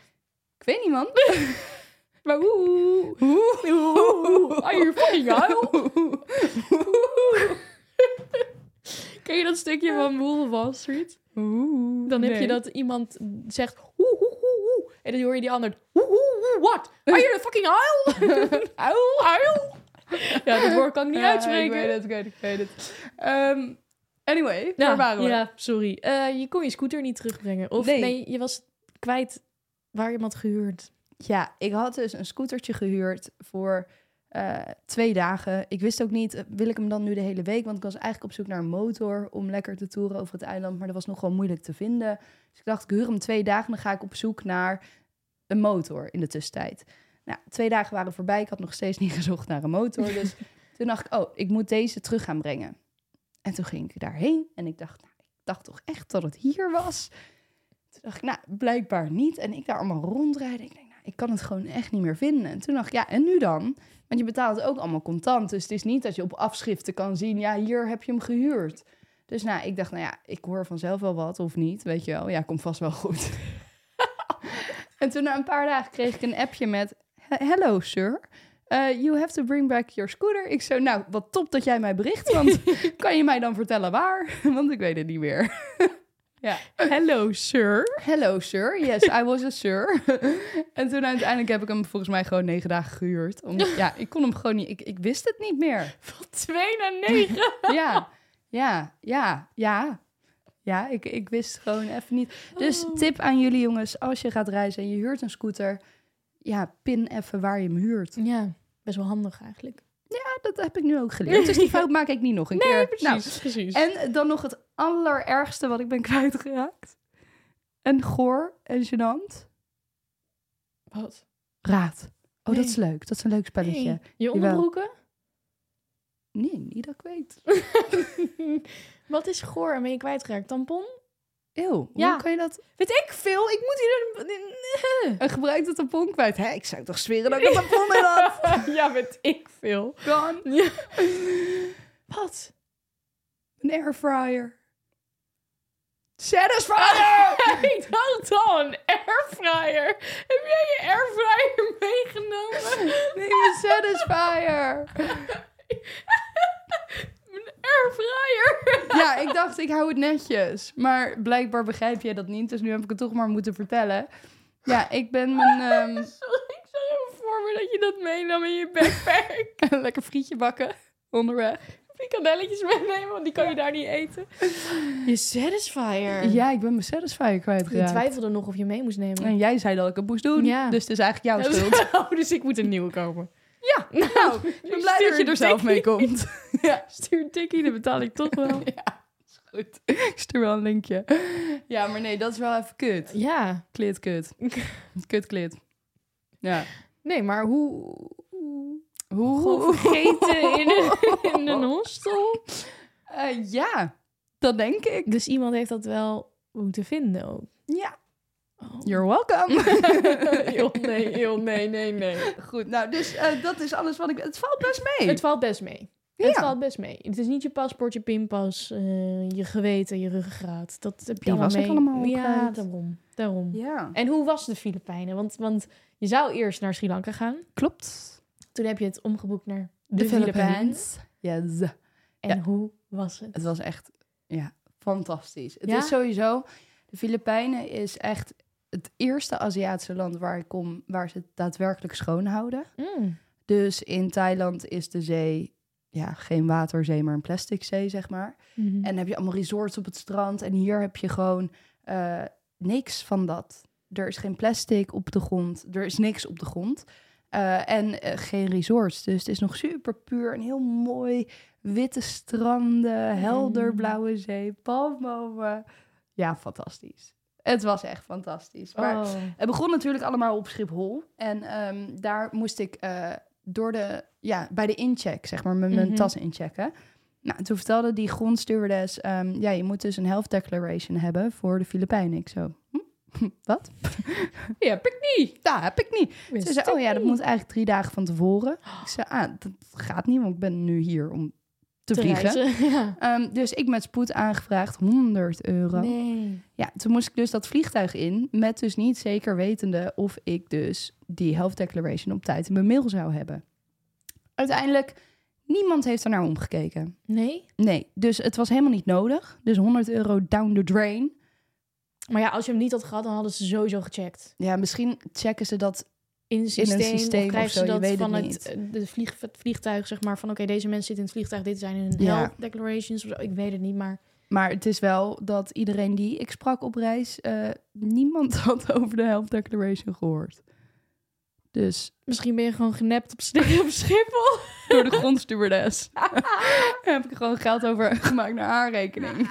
Speaker 2: ik weet niet, man.
Speaker 1: Maar hoe? Hoe? Are you fucking huil? Ken je dat stukje van Wolf of Wall Street? Dan heb
Speaker 2: nee.
Speaker 1: je dat iemand zegt... Hoe, hoe, hoe, hoe. En dan hoor je die ander... Hoe, hoe, what? Are you a fucking uil?
Speaker 2: Uil?
Speaker 1: Uil? Ja, dat woord kan ik niet
Speaker 2: Ja,
Speaker 1: uitspreken.
Speaker 2: ik weet het, ik weet het, ik weet het. Um, anyway,
Speaker 1: Ja,
Speaker 2: waar waren we?
Speaker 1: ja, sorry. Uh, je kon je scooter niet terugbrengen. Of nee. nee, je was kwijt waar je hem had gehuurd.
Speaker 2: Ja, ik had dus een scootertje gehuurd voor uh, twee dagen. Ik wist ook niet, wil ik hem dan nu de hele week? Want ik was eigenlijk op zoek naar een motor om lekker te toeren over het eiland. Maar dat was nogal moeilijk te vinden. Dus ik dacht, ik huur hem twee dagen. Dan ga ik op zoek naar een motor in de tussentijd. Nou, twee dagen waren voorbij. Ik had nog steeds niet gezocht naar een motor. Dus toen dacht ik, oh, ik moet deze terug gaan brengen. En toen ging ik daarheen. En ik dacht, nou, ik dacht toch echt dat het hier was. Toen dacht ik, nou, blijkbaar niet. En ik daar allemaal rondrijden. Ik denk, nou, ik kan het gewoon echt niet meer vinden. En toen dacht ik, ja, en nu dan? Want je betaalt ook allemaal contant. Dus het is niet dat je op afschriften kan zien, ja, hier heb je hem gehuurd. Dus nou, ik dacht, nou ja, ik hoor vanzelf wel wat of niet. Weet je wel, ja, komt vast wel goed. En toen na een paar dagen kreeg ik een appje met, hello sir, uh, you have to bring back your scooter. Ik zo, nou, wat top dat jij mij bericht, want kan je mij dan vertellen waar? Want ik weet het niet meer. Ja.
Speaker 1: Hello sir.
Speaker 2: Hello sir, yes, I was a sir. En toen uiteindelijk heb ik hem volgens mij gewoon negen dagen gehuurd. Omdat, ja, ik kon hem gewoon niet, ik, ik wist het niet meer.
Speaker 1: Van twee naar negen.
Speaker 2: Ja, ja, ja, ja. Ja, ik, ik wist gewoon even niet. Dus
Speaker 1: Oh.
Speaker 2: tip aan jullie jongens, als je gaat reizen en je huurt een scooter, ja, pin even waar je hem huurt.
Speaker 1: Ja, best wel handig eigenlijk.
Speaker 2: Ja, dat heb ik nu ook geleerd. Dus die fout maak ik niet nog een
Speaker 1: Nee,
Speaker 2: keer.
Speaker 1: precies,
Speaker 2: Nou,
Speaker 1: precies.
Speaker 2: en dan nog het allerergste wat ik ben kwijtgeraakt. En goor en gênant.
Speaker 1: Wat?
Speaker 2: Raad. Oh,
Speaker 1: Nee.
Speaker 2: dat is leuk. Dat is een leuk spelletje.
Speaker 1: Nee. Je onderbroeken?
Speaker 2: Nee, niet dat ik weet.
Speaker 1: Wat is goor en ben je kwijtgeraakt? Tampon?
Speaker 2: Eeuw,
Speaker 1: Ja.
Speaker 2: hoe kan je dat...
Speaker 1: Weet ik veel, ik moet hier... een-
Speaker 2: En gebruikt het tampon kwijt. Hè, ik zou toch zweren dat ik een tampon in had.
Speaker 1: Ja, weet ik veel.
Speaker 2: Gone.
Speaker 1: Ja. Wat?
Speaker 2: Een airfryer. Satisfyer!
Speaker 1: Ik dacht al, een airfryer. Heb jij je airfryer meegenomen?
Speaker 2: Nee, een satisfyer.
Speaker 1: Een airfryer.
Speaker 2: Ja, ik dacht, ik hou het netjes. Maar blijkbaar begrijp jij dat niet. Dus nu heb ik het toch maar moeten vertellen. Ja, ik ben mijn... ehm,
Speaker 1: Sorry, ik zag even voor me dat je dat meenam in je backpack.
Speaker 2: een lekker frietje bakken onderweg.
Speaker 1: Frikandelletjes meenemen, want die kan je daar niet eten. Je Satisfyer.
Speaker 2: Ja, ik ben mijn Satisfyer
Speaker 1: Je
Speaker 2: kwijtgeraakt.
Speaker 1: twijfelde nog of je mee moest nemen.
Speaker 2: En jij zei dat ik het moest doen.
Speaker 1: Ja.
Speaker 2: Dus het is eigenlijk jouw
Speaker 1: Ja,
Speaker 2: schuld.
Speaker 1: oh, dus ik moet een nieuwe kopen.
Speaker 2: Ja, nou, ik ben blij dat je er zelf mee komt.
Speaker 1: Ja, stuur een tikkie, dan betaal ik toch wel.
Speaker 2: Ja, is goed. Ik stuur wel een linkje. Ja, maar nee, dat is wel even kut.
Speaker 1: Ja.
Speaker 2: Klit, kut. Kut, klit. Ja.
Speaker 1: Nee, maar hoe...
Speaker 2: Hoe?
Speaker 1: Gewoon vergeten in een, in een hostel?
Speaker 2: Uh, ja, dat denk ik.
Speaker 1: Dus iemand heeft dat wel moeten vinden ook.
Speaker 2: Ja.
Speaker 1: Oh.
Speaker 2: You're welcome.
Speaker 1: Heel nee, heel nee, nee, nee.
Speaker 2: Goed, nou, dus uh, dat is alles wat ik... Het valt best mee.
Speaker 1: Het valt best mee.
Speaker 2: Ja.
Speaker 1: Het valt best mee. Het is niet je paspoort, je pinpas, uh, je geweten, je ruggengraat. Dat heb je
Speaker 2: Die
Speaker 1: allemaal
Speaker 2: was ik
Speaker 1: mee.
Speaker 2: allemaal
Speaker 1: Ja,
Speaker 2: kwijt.
Speaker 1: daarom. daarom.
Speaker 2: Ja.
Speaker 1: En hoe was de Filipijnen? Want, want je zou eerst naar Sri Lanka gaan.
Speaker 2: Klopt.
Speaker 1: Toen heb je het omgeboekt naar de,
Speaker 2: De
Speaker 1: Filipijnen.
Speaker 2: Philippines. Yes.
Speaker 1: En
Speaker 2: Ja.
Speaker 1: hoe was het?
Speaker 2: Het was echt, ja, fantastisch. Het
Speaker 1: Ja?
Speaker 2: is sowieso... De Filipijnen is echt het eerste Aziatische land waar ik kom... waar ze het daadwerkelijk schoon houden.
Speaker 1: Mm.
Speaker 2: Dus in Thailand is de zee... ja, geen waterzee, maar een plastic zee, zeg maar.
Speaker 1: Mm-hmm.
Speaker 2: En dan heb je allemaal resorts op het strand. En hier heb je gewoon uh, niks van dat. Er is geen plastic op de grond. Er is niks op de grond. Uh, en uh, geen resorts. Dus het is nog super puur en heel mooi. Witte stranden, helder blauwe zee, palmbomen. Ja, fantastisch. Het was echt fantastisch. Maar
Speaker 1: Oh.
Speaker 2: het begon natuurlijk allemaal op Schiphol. En um, daar moest ik uh, door de, ja, bij de incheck, zeg maar, met mijn
Speaker 1: Mm-hmm.
Speaker 2: tas inchecken. Nou, toen vertelde die grondstewardess, um, ja, je moet dus een health declaration hebben voor de Filipijnen. Ik zo, hm? Wat?
Speaker 1: Ja, heb ik niet.
Speaker 2: Ja, heb ik niet.
Speaker 1: Wist
Speaker 2: Ze zei, oh ja,
Speaker 1: ik
Speaker 2: dat
Speaker 1: niet.
Speaker 2: moet eigenlijk drie dagen van tevoren. Ik zei, ah, dat gaat niet, want ik ben nu hier om te,
Speaker 1: Te
Speaker 2: vliegen.
Speaker 1: reizen, ja.
Speaker 2: Um, dus ik met spoed aangevraagd, honderd euro.
Speaker 1: Nee.
Speaker 2: Ja, toen moest ik dus dat vliegtuig in, met dus niet zeker wetende of ik dus die health declaration op tijd in mijn mail zou hebben. Uiteindelijk, niemand heeft er naar omgekeken.
Speaker 1: Nee?
Speaker 2: Nee, dus het was helemaal niet nodig. Dus honderd euro down the drain.
Speaker 1: Maar ja, als je hem niet had gehad, dan hadden ze sowieso gecheckt.
Speaker 2: Ja, misschien checken ze dat
Speaker 1: in een systeem,
Speaker 2: in een systeem
Speaker 1: of krijgen
Speaker 2: of zo,
Speaker 1: ze
Speaker 2: je
Speaker 1: dat
Speaker 2: weet
Speaker 1: van
Speaker 2: het
Speaker 1: het,
Speaker 2: niet.
Speaker 1: de vlieg, het vliegtuig, zeg maar, van oké, okay, deze mensen zitten in het vliegtuig, dit zijn hun
Speaker 2: Ja.
Speaker 1: health declarations of zo. Ik weet het niet, maar...
Speaker 2: Maar het is wel dat iedereen die ik sprak op reis, uh, niemand had over de Health Declaration gehoord. Dus
Speaker 1: misschien ben je gewoon genept op, op Schiphol.
Speaker 2: Door de grondstewardess. Heb ik er gewoon geld over gemaakt naar haar rekening.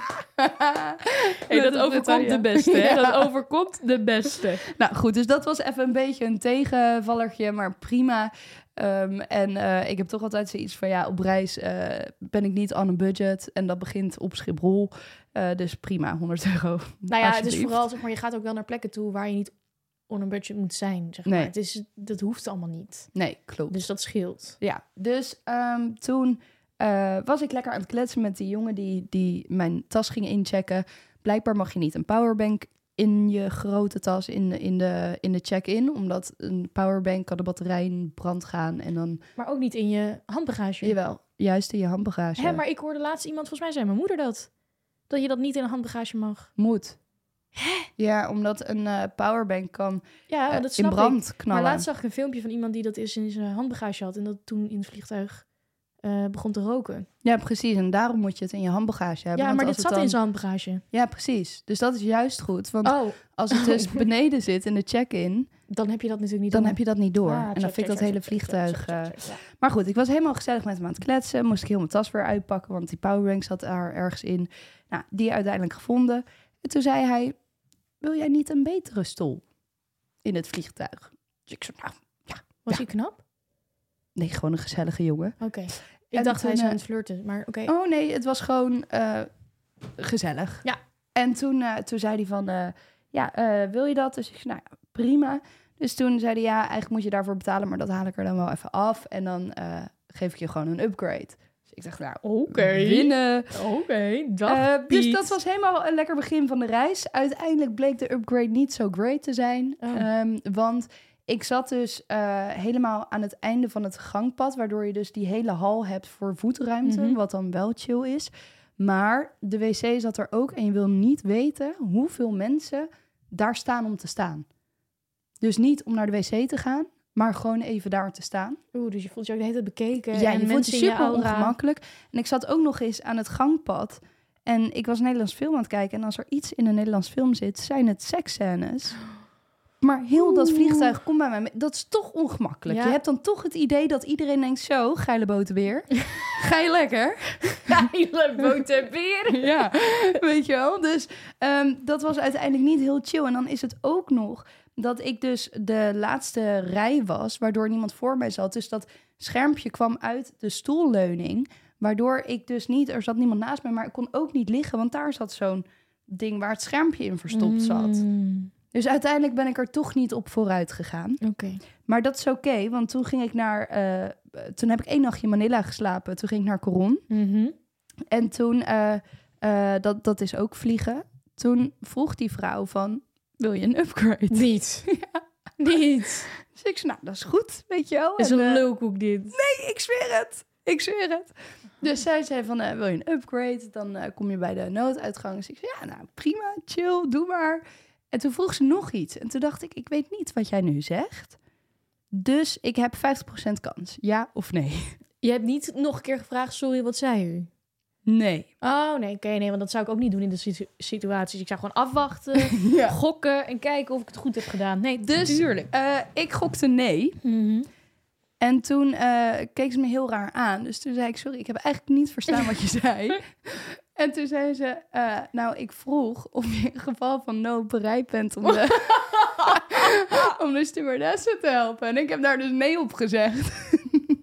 Speaker 1: Hey, dat overkomt de beste, hè? Ja. Dat overkomt de beste.
Speaker 2: Nou goed, dus dat was even een beetje een tegenvallertje, maar prima. Um, en uh, ik heb toch altijd zoiets van, ja, op reis uh, ben ik niet on een budget. En dat begint op Schiphol. Uh, dus prima, honderd euro.
Speaker 1: Nou ja, het is vooral, zeg maar, je gaat ook wel naar plekken toe waar je niet on een budget moet zijn, zeg maar.
Speaker 2: Nee.
Speaker 1: Het is, dat hoeft allemaal niet.
Speaker 2: Nee, klopt.
Speaker 1: Dus dat scheelt.
Speaker 2: Ja, dus um, toen uh, was ik lekker aan het kletsen met die jongen die, die mijn tas ging inchecken. Blijkbaar mag je niet een powerbank in je grote tas in de, in de, in de check-in, omdat een powerbank kan de batterij in brand gaan en dan...
Speaker 1: Maar ook niet in je handbagage.
Speaker 2: Jawel, juist in je handbagage.
Speaker 1: Hè, maar ik hoorde laatst iemand, volgens mij zei mijn moeder dat, dat je dat niet in een handbagage mag.
Speaker 2: Moet.
Speaker 1: Hè?
Speaker 2: Ja, omdat een uh, powerbank kan
Speaker 1: ja,
Speaker 2: uh,
Speaker 1: dat snap
Speaker 2: in brand
Speaker 1: ik.
Speaker 2: knallen.
Speaker 1: Maar laatst zag ik een filmpje van iemand die dat is in zijn handbagage had en dat toen in het vliegtuig uh, begon te roken.
Speaker 2: Ja, precies. En daarom moet je het in je handbagage hebben.
Speaker 1: Ja,
Speaker 2: want
Speaker 1: maar
Speaker 2: als
Speaker 1: dit
Speaker 2: het
Speaker 1: zat
Speaker 2: dan...
Speaker 1: in zijn handbagage.
Speaker 2: Ja, precies. Dus dat is juist goed. Want
Speaker 1: oh.
Speaker 2: als het dus beneden zit in de check-in,
Speaker 1: dan heb je dat natuurlijk niet
Speaker 2: dan
Speaker 1: door.
Speaker 2: heb je dat niet door.
Speaker 1: Ah,
Speaker 2: en
Speaker 1: check,
Speaker 2: dan vind ik
Speaker 1: check,
Speaker 2: dat
Speaker 1: check,
Speaker 2: hele
Speaker 1: check,
Speaker 2: vliegtuig...
Speaker 1: check, check, check, check,
Speaker 2: Uh...
Speaker 1: ja.
Speaker 2: Maar goed, ik was helemaal gezellig met hem aan het kletsen. Moest ik heel mijn tas weer uitpakken, want die powerbank zat daar ergens in. Nou, die uiteindelijk gevonden. En toen zei hij, wil jij niet een betere stoel in het vliegtuig? Dus ik zei, nou, ja.
Speaker 1: Was
Speaker 2: ja.
Speaker 1: hij knap?
Speaker 2: Nee, gewoon een gezellige jongen.
Speaker 1: Oké. Okay. Ik
Speaker 2: En
Speaker 1: dacht
Speaker 2: toen,
Speaker 1: hij is
Speaker 2: uh...
Speaker 1: aan het flirten, maar oké. Okay.
Speaker 2: Oh nee, het was gewoon uh, gezellig.
Speaker 1: Ja.
Speaker 2: En toen, uh, toen zei hij van, uh, ja, uh, wil je dat? Dus ik zei, nou ja, prima. Dus toen zei hij, ja, eigenlijk moet je daarvoor betalen, maar dat haal ik er dan wel even af. En dan uh, geef ik je gewoon een upgrade. Dus ik dacht, nou, oké, okay. winnen.
Speaker 1: Oké, okay, dat
Speaker 2: uh, Dus dat was helemaal een lekker begin van de reis. Uiteindelijk bleek de upgrade niet zo great te zijn. Oh. Um, want ik zat dus uh, helemaal aan het einde van het gangpad, waardoor je dus die hele hal hebt voor voetruimte, mm-hmm. wat dan wel chill is. Maar de wc zat er ook en je wil niet weten hoeveel mensen daar staan om te staan. Dus niet om naar de wc te gaan, maar gewoon even daar te staan.
Speaker 1: Oeh, dus je voelt je ook de hele tijd bekeken.
Speaker 2: Ja,
Speaker 1: en
Speaker 2: je voelt je super
Speaker 1: je
Speaker 2: ongemakkelijk. En ik zat ook nog eens aan het gangpad en ik was een Nederlands film aan het kijken. En als er iets in een Nederlands film zit, zijn het seksscènes. Maar heel Oeh. dat vliegtuig komt bij mij. Dat is toch ongemakkelijk. Ja. Je hebt dan toch het idee dat iedereen denkt, zo, geile botenbeer. Ga je lekker?
Speaker 1: Geile botenbeer.
Speaker 2: Ja, weet je wel. Dus um, dat was uiteindelijk niet heel chill. En dan is het ook nog dat ik dus de laatste rij was, waardoor niemand voor mij zat. Dus dat schermpje kwam uit de stoelleuning, waardoor ik dus niet, er zat niemand naast me, maar ik kon ook niet liggen, want daar zat zo'n ding waar het schermpje in verstopt zat. Mm. Dus uiteindelijk ben ik er toch niet op vooruit gegaan.
Speaker 1: Okay.
Speaker 2: Maar dat is oké, okay, want toen ging ik naar... Uh, toen heb ik één nachtje in Manila geslapen. Toen ging ik naar Coron.
Speaker 1: Mm-hmm.
Speaker 2: En toen, uh, uh, dat, dat is ook vliegen. Toen vroeg die vrouw van, wil je een upgrade?
Speaker 1: Niet.
Speaker 2: Ja.
Speaker 1: Niet.
Speaker 2: Dus ik zei, nou, dat is goed, weet je wel.
Speaker 1: Is
Speaker 2: en,
Speaker 1: een
Speaker 2: uh,
Speaker 1: lulkoek dit.
Speaker 2: Nee, ik zweer het. Ik zweer het. Dus zij zei van, uh, wil je een upgrade? Dan uh, kom je bij de nooduitgang. Dus ik zei, ja, nou, prima, chill, doe maar. En toen vroeg ze nog iets. En toen dacht ik, ik weet niet wat jij nu zegt. Dus ik heb vijftig procent kans. Ja of nee?
Speaker 1: Je hebt niet nog een keer gevraagd, sorry, wat zei u?
Speaker 2: Nee.
Speaker 1: Oh, nee, oké, okay, nee, want dat zou ik ook niet doen in de situ- situaties. Ik zou gewoon afwachten, ja. gokken en kijken of ik het goed heb gedaan. Nee,
Speaker 2: dus
Speaker 1: tuurlijk.
Speaker 2: Uh, ik gokte nee.
Speaker 1: Mm-hmm.
Speaker 2: En toen uh, keek ze me heel raar aan. Dus toen zei ik, sorry, ik heb eigenlijk niet verstaan wat je zei. En toen zei ze, uh, nou, ik vroeg of je in geval van nood bereid bent om de, om de stewardessen te helpen. En ik heb daar dus nee op gezegd.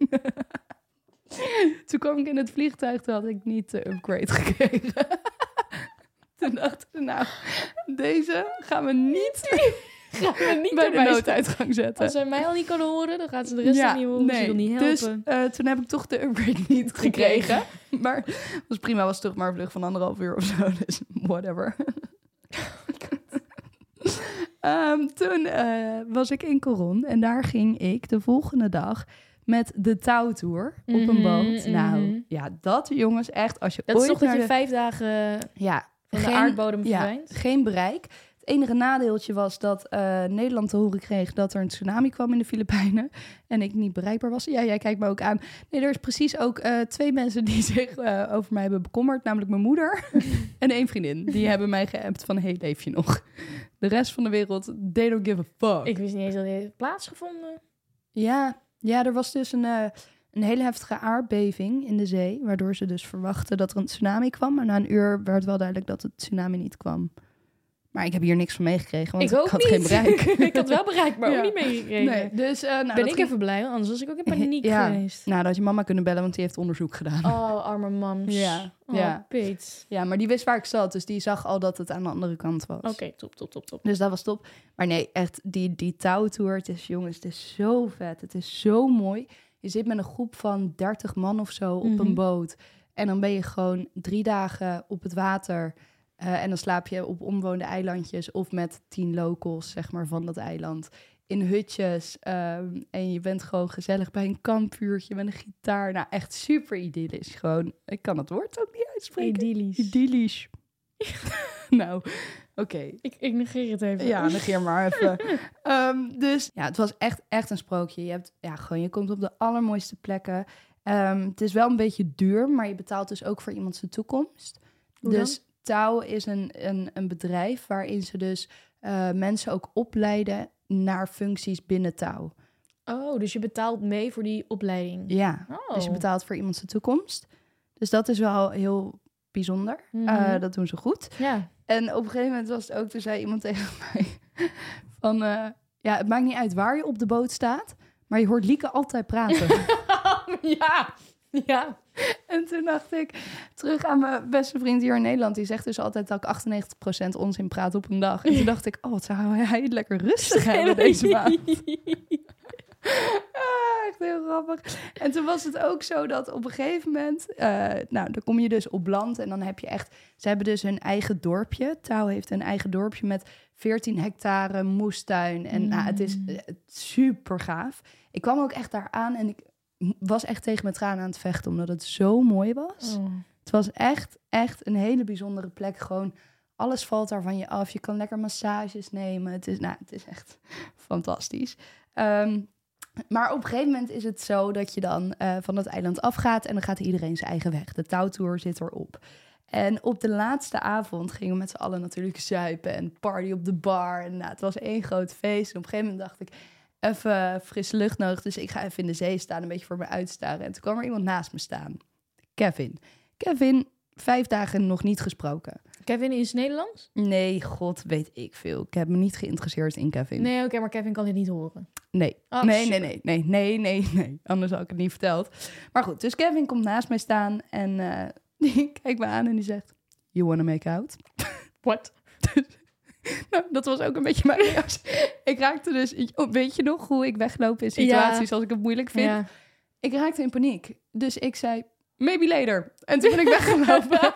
Speaker 2: Toen kwam ik in het vliegtuig, toen had ik niet de upgrade gekregen. Toen dachten ze, nou, deze gaan we niet...
Speaker 1: Gaan we niet
Speaker 2: bij de nooduitgang zetten.
Speaker 1: Als zij mij al niet kan horen, dan gaat ze de rest ja, niet horen. Nee. Ze wil niet helpen.
Speaker 2: Dus uh, toen heb ik toch de upgrade niet gekregen. Maar het was prima, was toch maar een vlucht van anderhalf uur of zo. Dus whatever. um, toen uh, was ik in Coron en daar ging ik de volgende dag met de touwtour op mm-hmm, een boot. Mm-hmm. Nou, ja, dat jongens echt. Als je
Speaker 1: dat
Speaker 2: ooit
Speaker 1: is toch dat je
Speaker 2: de...
Speaker 1: vijf dagen
Speaker 2: ja,
Speaker 1: van
Speaker 2: geen,
Speaker 1: de aardbodem verdwijnt?
Speaker 2: Ja, geen bereik. Het Het enige nadeeltje was dat uh, Nederland te horen kreeg dat er een tsunami kwam in de Filipijnen. En ik niet bereikbaar was. Ja, jij kijkt me ook aan. Nee, er is precies ook uh, twee mensen die zich uh, over mij hebben bekommerd. Namelijk mijn moeder en één vriendin. Die hebben mij geappt van, hey, leef je nog? De rest van de wereld, they don't give a fuck.
Speaker 1: Ik wist niet eens dat dit heeft plaatsgevonden.
Speaker 2: Ja, ja, er was dus een, uh, een hele heftige aardbeving in de zee. Waardoor ze dus verwachten dat er een tsunami kwam. Maar na een uur werd wel duidelijk dat het tsunami niet kwam. Maar ik heb hier niks van meegekregen, want ik,
Speaker 1: ik,
Speaker 2: ik had
Speaker 1: niet.
Speaker 2: geen bereik.
Speaker 1: Ik had wel bereik, maar
Speaker 2: ja.
Speaker 1: ook niet meegekregen.
Speaker 2: Nee, dus, uh, nou,
Speaker 1: ben
Speaker 2: dat
Speaker 1: ik
Speaker 2: ging...
Speaker 1: even blij, anders was ik ook in paniek
Speaker 2: ja.
Speaker 1: geweest.
Speaker 2: Nou, dat had je mama kunnen bellen, want die heeft onderzoek gedaan.
Speaker 1: Oh, arme mams.
Speaker 2: Ja,
Speaker 1: oh,
Speaker 2: ja.
Speaker 1: Piet.
Speaker 2: Ja, maar die wist waar ik zat, dus die zag al dat het aan de andere kant was.
Speaker 1: Oké, okay, top, top, top, top.
Speaker 2: Dus dat was top. Maar nee, echt, die, die touwtour, het is, jongens, het is zo vet. Het is zo mooi. Je zit met een groep van dertig man of zo op mm-hmm. een boot. En dan ben je gewoon drie dagen op het water. Uh, en dan slaap je op onbewoonde eilandjes of met tien locals, zeg maar, van dat eiland. In hutjes. Um, en je bent gewoon gezellig bij een kampvuurtje met een gitaar. Nou, echt super idyllisch. Gewoon, ik kan het woord ook niet uitspreken.
Speaker 1: Idyllisch.
Speaker 2: Idyllisch. Nou, oké. Okay.
Speaker 1: Ik, ik negeer het even.
Speaker 2: Ja, negeer maar even. um, dus ja, het was echt, echt een sprookje. Je hebt, ja, gewoon, je komt op de allermooiste plekken. Um, het is wel een beetje duur, maar je betaalt dus ook voor iemand zijn toekomst.
Speaker 1: Hoe
Speaker 2: dus
Speaker 1: dan?
Speaker 2: Touw is een, een, een bedrijf waarin ze dus uh, mensen ook opleiden naar functies binnen Touw.
Speaker 1: Oh, dus je betaalt mee voor die opleiding?
Speaker 2: Ja,
Speaker 1: oh.
Speaker 2: Dus je betaalt voor iemand zijn toekomst. Dus dat is wel heel bijzonder. Mm-hmm. Uh, dat doen ze goed.
Speaker 1: Ja.
Speaker 2: En op een gegeven moment was het ook, toen zei iemand tegen mij van, uh, ja, het maakt niet uit waar je op de boot staat, maar je hoort Lieke altijd praten.
Speaker 1: Ja, ja.
Speaker 2: En toen dacht ik terug aan mijn beste vriend hier in Nederland. Die zegt dus altijd dat ik achtennegentig procent onzin praat op een dag. En toen dacht ik, oh, wat zou hij het lekker rustig hebben deze maand. Ah, echt heel grappig. En toen was het ook zo dat op een gegeven moment, uh, nou, dan kom je dus op land en dan heb je echt, ze hebben dus hun eigen dorpje. Touw heeft een eigen dorpje met veertien hectare moestuin. En mm. nou, het is uh, super gaaf. Ik kwam ook echt daar aan en ik was echt tegen mijn tranen aan het vechten, omdat het zo mooi was. Oh. Het was echt, echt een hele bijzondere plek. Gewoon, alles valt daar van je af. Je kan lekker massages nemen. Het is, nou, het is echt fantastisch. Um, maar op een gegeven moment is het zo dat je dan uh, van het eiland afgaat en dan gaat iedereen zijn eigen weg. De touwtour zit erop. En op de laatste avond gingen we met z'n allen natuurlijk zuipen en party op de bar. En nou, het was één groot feest. En op een gegeven moment dacht ik, even frisse lucht nodig, dus ik ga even in de zee staan, een beetje voor me uitstaren. En toen kwam er iemand naast me staan. Kevin. Kevin, vijf dagen nog niet gesproken.
Speaker 1: Kevin is Nederlands?
Speaker 2: Nee, god, weet ik veel. Ik heb me niet geïnteresseerd in Kevin.
Speaker 1: Nee, oké, okay, maar Kevin kan dit niet horen.
Speaker 2: Nee. Oh, nee, nee, nee, nee, nee, nee, nee. Anders had ik het niet verteld. Maar goed, dus Kevin komt naast mij staan en uh, die kijkt me aan en die zegt, you wanna make out?
Speaker 1: What?
Speaker 2: Nou, dat was ook een beetje mijn reactie. Ik raakte dus, weet je nog hoe ik wegloop in situaties ja. als ik het moeilijk vind? Ja. Ik raakte in paniek. Dus ik zei, maybe later. En toen ben ik weggelopen.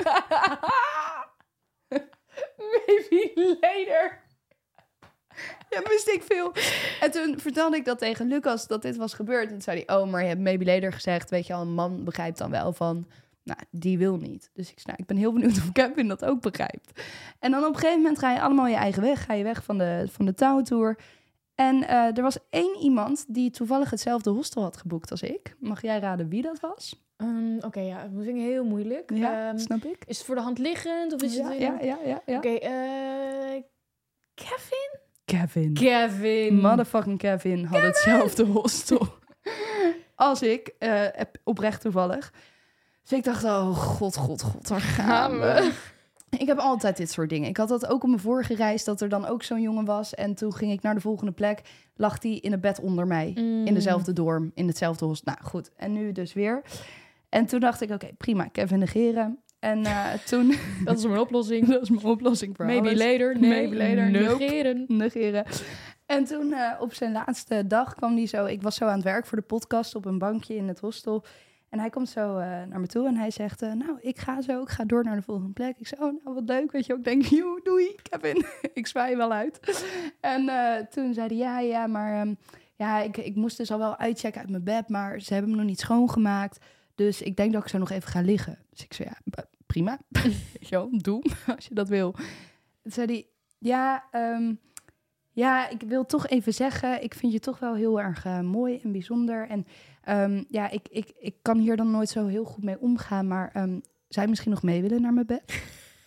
Speaker 2: Maybe later. Ja, wist ik veel. En toen vertelde ik dat tegen Lucas, dat dit was gebeurd. En toen zei hij, oh, maar je hebt maybe later gezegd. Weet je al, een man begrijpt dan wel van, nou, die wil niet. Dus ik, nou, ik ben heel benieuwd of Kevin dat ook begrijpt. En dan op een gegeven moment ga je allemaal je eigen weg. Ga je weg van de, van de touwtour. En uh, er was één iemand die toevallig hetzelfde hostel had geboekt als ik. Mag jij raden wie dat was?
Speaker 1: Um, Oké, okay, ja, dat vind ik heel moeilijk.
Speaker 2: Ja,
Speaker 1: um,
Speaker 2: snap ik.
Speaker 1: Is het voor de hand liggend? Of is
Speaker 2: ja,
Speaker 1: het...
Speaker 2: Ja, ja, ja. ja.
Speaker 1: Oké, okay, uh, Kevin?
Speaker 2: Kevin.
Speaker 1: Kevin.
Speaker 2: Motherfucking Kevin had Kevin. hetzelfde hostel als ik. Uh, oprecht toevallig. Dus ik dacht, oh god, god, god, daar gaan we. Ik heb altijd dit soort dingen. Ik had dat ook op mijn vorige reis, dat er dan ook zo'n jongen was. En toen ging ik naar de volgende plek. Lag die in het bed onder mij. Mm. In dezelfde dorm, in hetzelfde hostel. Nou goed, en nu dus weer. En toen dacht ik, oké, okay, prima, Kevin negeren. En uh, toen...
Speaker 1: Dat is mijn oplossing.
Speaker 2: Dat is mijn oplossing voor
Speaker 1: Maybe
Speaker 2: alles.
Speaker 1: later. Nee,
Speaker 2: Maybe later.
Speaker 1: Negeren.
Speaker 2: Nope. Negeren. En toen uh, op zijn laatste dag kwam hij zo... Ik was zo aan het werk voor de podcast op een bankje in het hostel. En hij komt zo uh, naar me toe en hij zegt... Uh, nou, ik ga zo, ik ga door naar de volgende plek. Ik zei, oh, nou, wat leuk. Weet je, ik denk, joe, doei, Kevin. Ik zwaai wel uit. En uh, toen zei hij, ja, ja, maar... Um, ja, ik, ik moest dus al wel uitchecken uit mijn bed... maar ze hebben me nog niet schoongemaakt... Dus ik denk dat ik zo nog even ga liggen. Dus ik zei, ja, prima. Weet je wel, doe als je dat wil. Toen zei hij, ja, um, ja, ik wil toch even zeggen, ik vind je toch wel heel erg uh, mooi en bijzonder. En um, ja, ik, ik, ik kan hier dan nooit zo heel goed mee omgaan, maar um, zou je misschien nog mee willen naar mijn bed?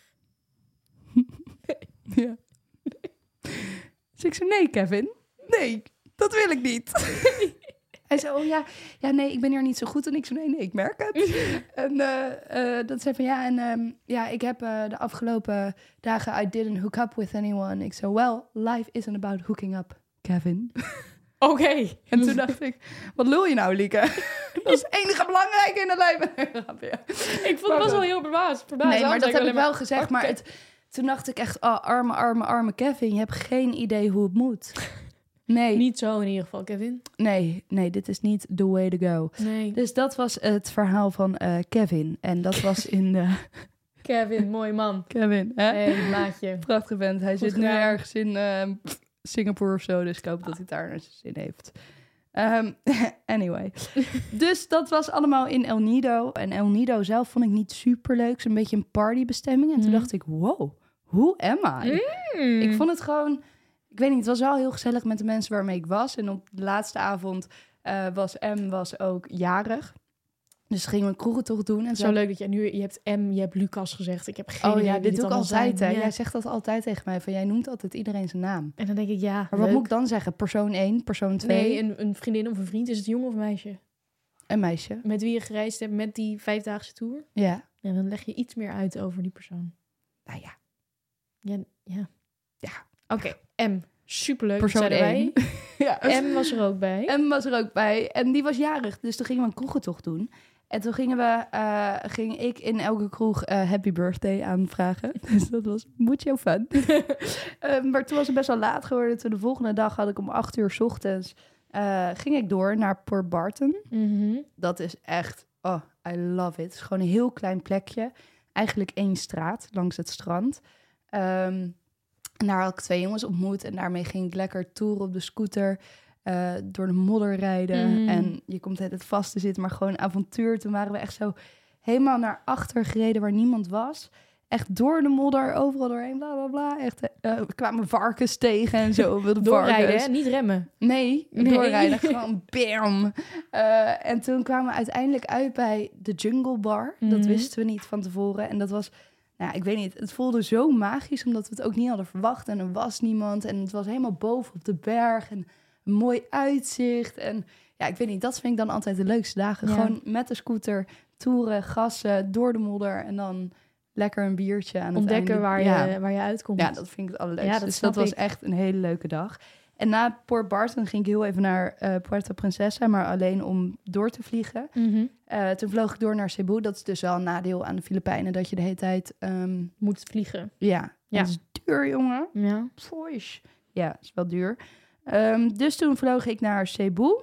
Speaker 2: Ja. Dus ik zei, nee, Kevin. Nee, dat wil ik niet. Hij zei, oh ja, ja, nee, ik ben hier niet zo goed. En ik zei, nee, nee, ik merk het. En uh, uh, dat zei van, ja, en um, ja, ik heb uh, de afgelopen dagen, I didn't hook up with anyone. Ik zei, well, life isn't about hooking up, Kevin.
Speaker 1: Oké. Okay.
Speaker 2: En toen dacht ik, wat lul je nou, Lieke? Dat is het enige belangrijke in het leven.
Speaker 1: Ik vond het pas wel heel verbaasd.
Speaker 2: Nee, maar dat heb ik wel gezegd, maar het... Toen dacht ik echt, oh, arme, arme, arme Kevin. Je hebt geen idee hoe het moet. Nee.
Speaker 1: Niet zo in ieder geval, Kevin.
Speaker 2: Nee, nee, dit is niet the way to go.
Speaker 1: Nee.
Speaker 2: Dus dat was het verhaal van uh, Kevin. En dat was in de...
Speaker 1: Kevin, mooi man.
Speaker 2: Kevin, hè?
Speaker 1: Hey, maatje.
Speaker 2: Prachtig vent. Hij Goed zit gedaan. nu ergens in uh, Singapore of zo. Dus ik hoop dat hij daar naar zijn zin heeft. Um, anyway. Dus dat was allemaal in El Nido. En El Nido zelf vond ik niet super leuk. Zo'n beetje een partybestemming. En toen mm. dacht ik, wow, who am I? Mm. Ik vond het gewoon... Ik weet niet, het was wel heel gezellig met de mensen waarmee ik was. En op de laatste avond uh, was M was ook jarig. Dus gingen we een kroegentocht doen. En
Speaker 1: zo, zo leuk dat je nu... Je hebt M, je hebt Lucas gezegd. Ik heb geen
Speaker 2: oh,
Speaker 1: idee
Speaker 2: ja, dit doe ik altijd. Hè?
Speaker 1: Ja.
Speaker 2: Jij zegt dat altijd tegen mij. Van, jij noemt altijd iedereen zijn naam.
Speaker 1: En dan denk ik, ja,
Speaker 2: Maar
Speaker 1: leuk.
Speaker 2: wat moet ik dan zeggen? Persoon één, persoon twee?
Speaker 1: Nee, een, een vriendin of een vriend. Is het jongen of een meisje?
Speaker 2: Een meisje.
Speaker 1: Met wie je gereisd hebt met die vijfdaagse tour?
Speaker 2: Ja.
Speaker 1: En dan leg je iets meer uit over die persoon.
Speaker 2: Nou ja.
Speaker 1: Ja. Ja.
Speaker 2: ja.
Speaker 1: Oké, okay. M. Superleuk.
Speaker 2: Persoon één.
Speaker 1: Ja. M was er ook bij.
Speaker 2: M was er ook bij. En die was jarig. Dus toen gingen we een kroegentocht doen. En toen gingen we, uh, ging ik in elke kroeg uh, happy birthday aanvragen. Dus dat was mucho fun. uh, maar toen was het best wel laat geworden. Toen de volgende dag had ik om acht uur 's ochtends... Uh, ging ik door naar Port Barton.
Speaker 1: Mm-hmm.
Speaker 2: Dat is echt... Oh, I love it. Het is gewoon een heel klein plekje. Eigenlijk één straat langs het strand. Um, en daar had ik twee jongens ontmoet. En daarmee ging ik lekker toeren op de scooter... Uh, door de modder rijden. Mm. En je komt het vast te zitten, maar gewoon avontuur. Toen waren we echt zo helemaal naar achter gereden waar niemand was. Echt door de modder, overal doorheen, bla bla bla. Echt, uh, we kwamen varkens tegen en zo. De
Speaker 1: doorrijden, hè? Niet remmen.
Speaker 2: Nee, nee. doorrijden. Gewoon bam. Uh, en toen kwamen we uiteindelijk uit bij de Jungle Bar. Mm. Dat wisten we niet van tevoren. En dat was... Nou, ik weet niet, het voelde zo magisch, omdat we het ook niet hadden verwacht. En er was niemand. En het was helemaal boven op de berg. En een mooi uitzicht. En ja, ik weet niet, dat vind ik dan altijd de leukste dagen. Ja. Gewoon met de scooter, toeren, gassen, door de modder. En dan lekker een biertje aan
Speaker 1: ontdekken
Speaker 2: het einde.
Speaker 1: Waar,
Speaker 2: ja.
Speaker 1: je, waar je uitkomt.
Speaker 2: Ja, dat vind ik het allerleukste.
Speaker 1: Ja, dat
Speaker 2: dus dat
Speaker 1: ik.
Speaker 2: was echt een hele leuke dag. En na Port Barton ging ik heel even naar uh, Puerto Princesa, maar alleen om door te vliegen.
Speaker 1: Mm-hmm.
Speaker 2: Uh, toen vloog ik door naar Cebu. Dat is dus wel een nadeel aan de Filipijnen, dat je de hele tijd... Um,
Speaker 1: moet vliegen.
Speaker 2: Ja,
Speaker 1: ja.
Speaker 2: Dat is duur, jongen.
Speaker 1: Ja.
Speaker 2: Foish. Ja, dat is wel duur. Um, dus toen vloog ik naar Cebu.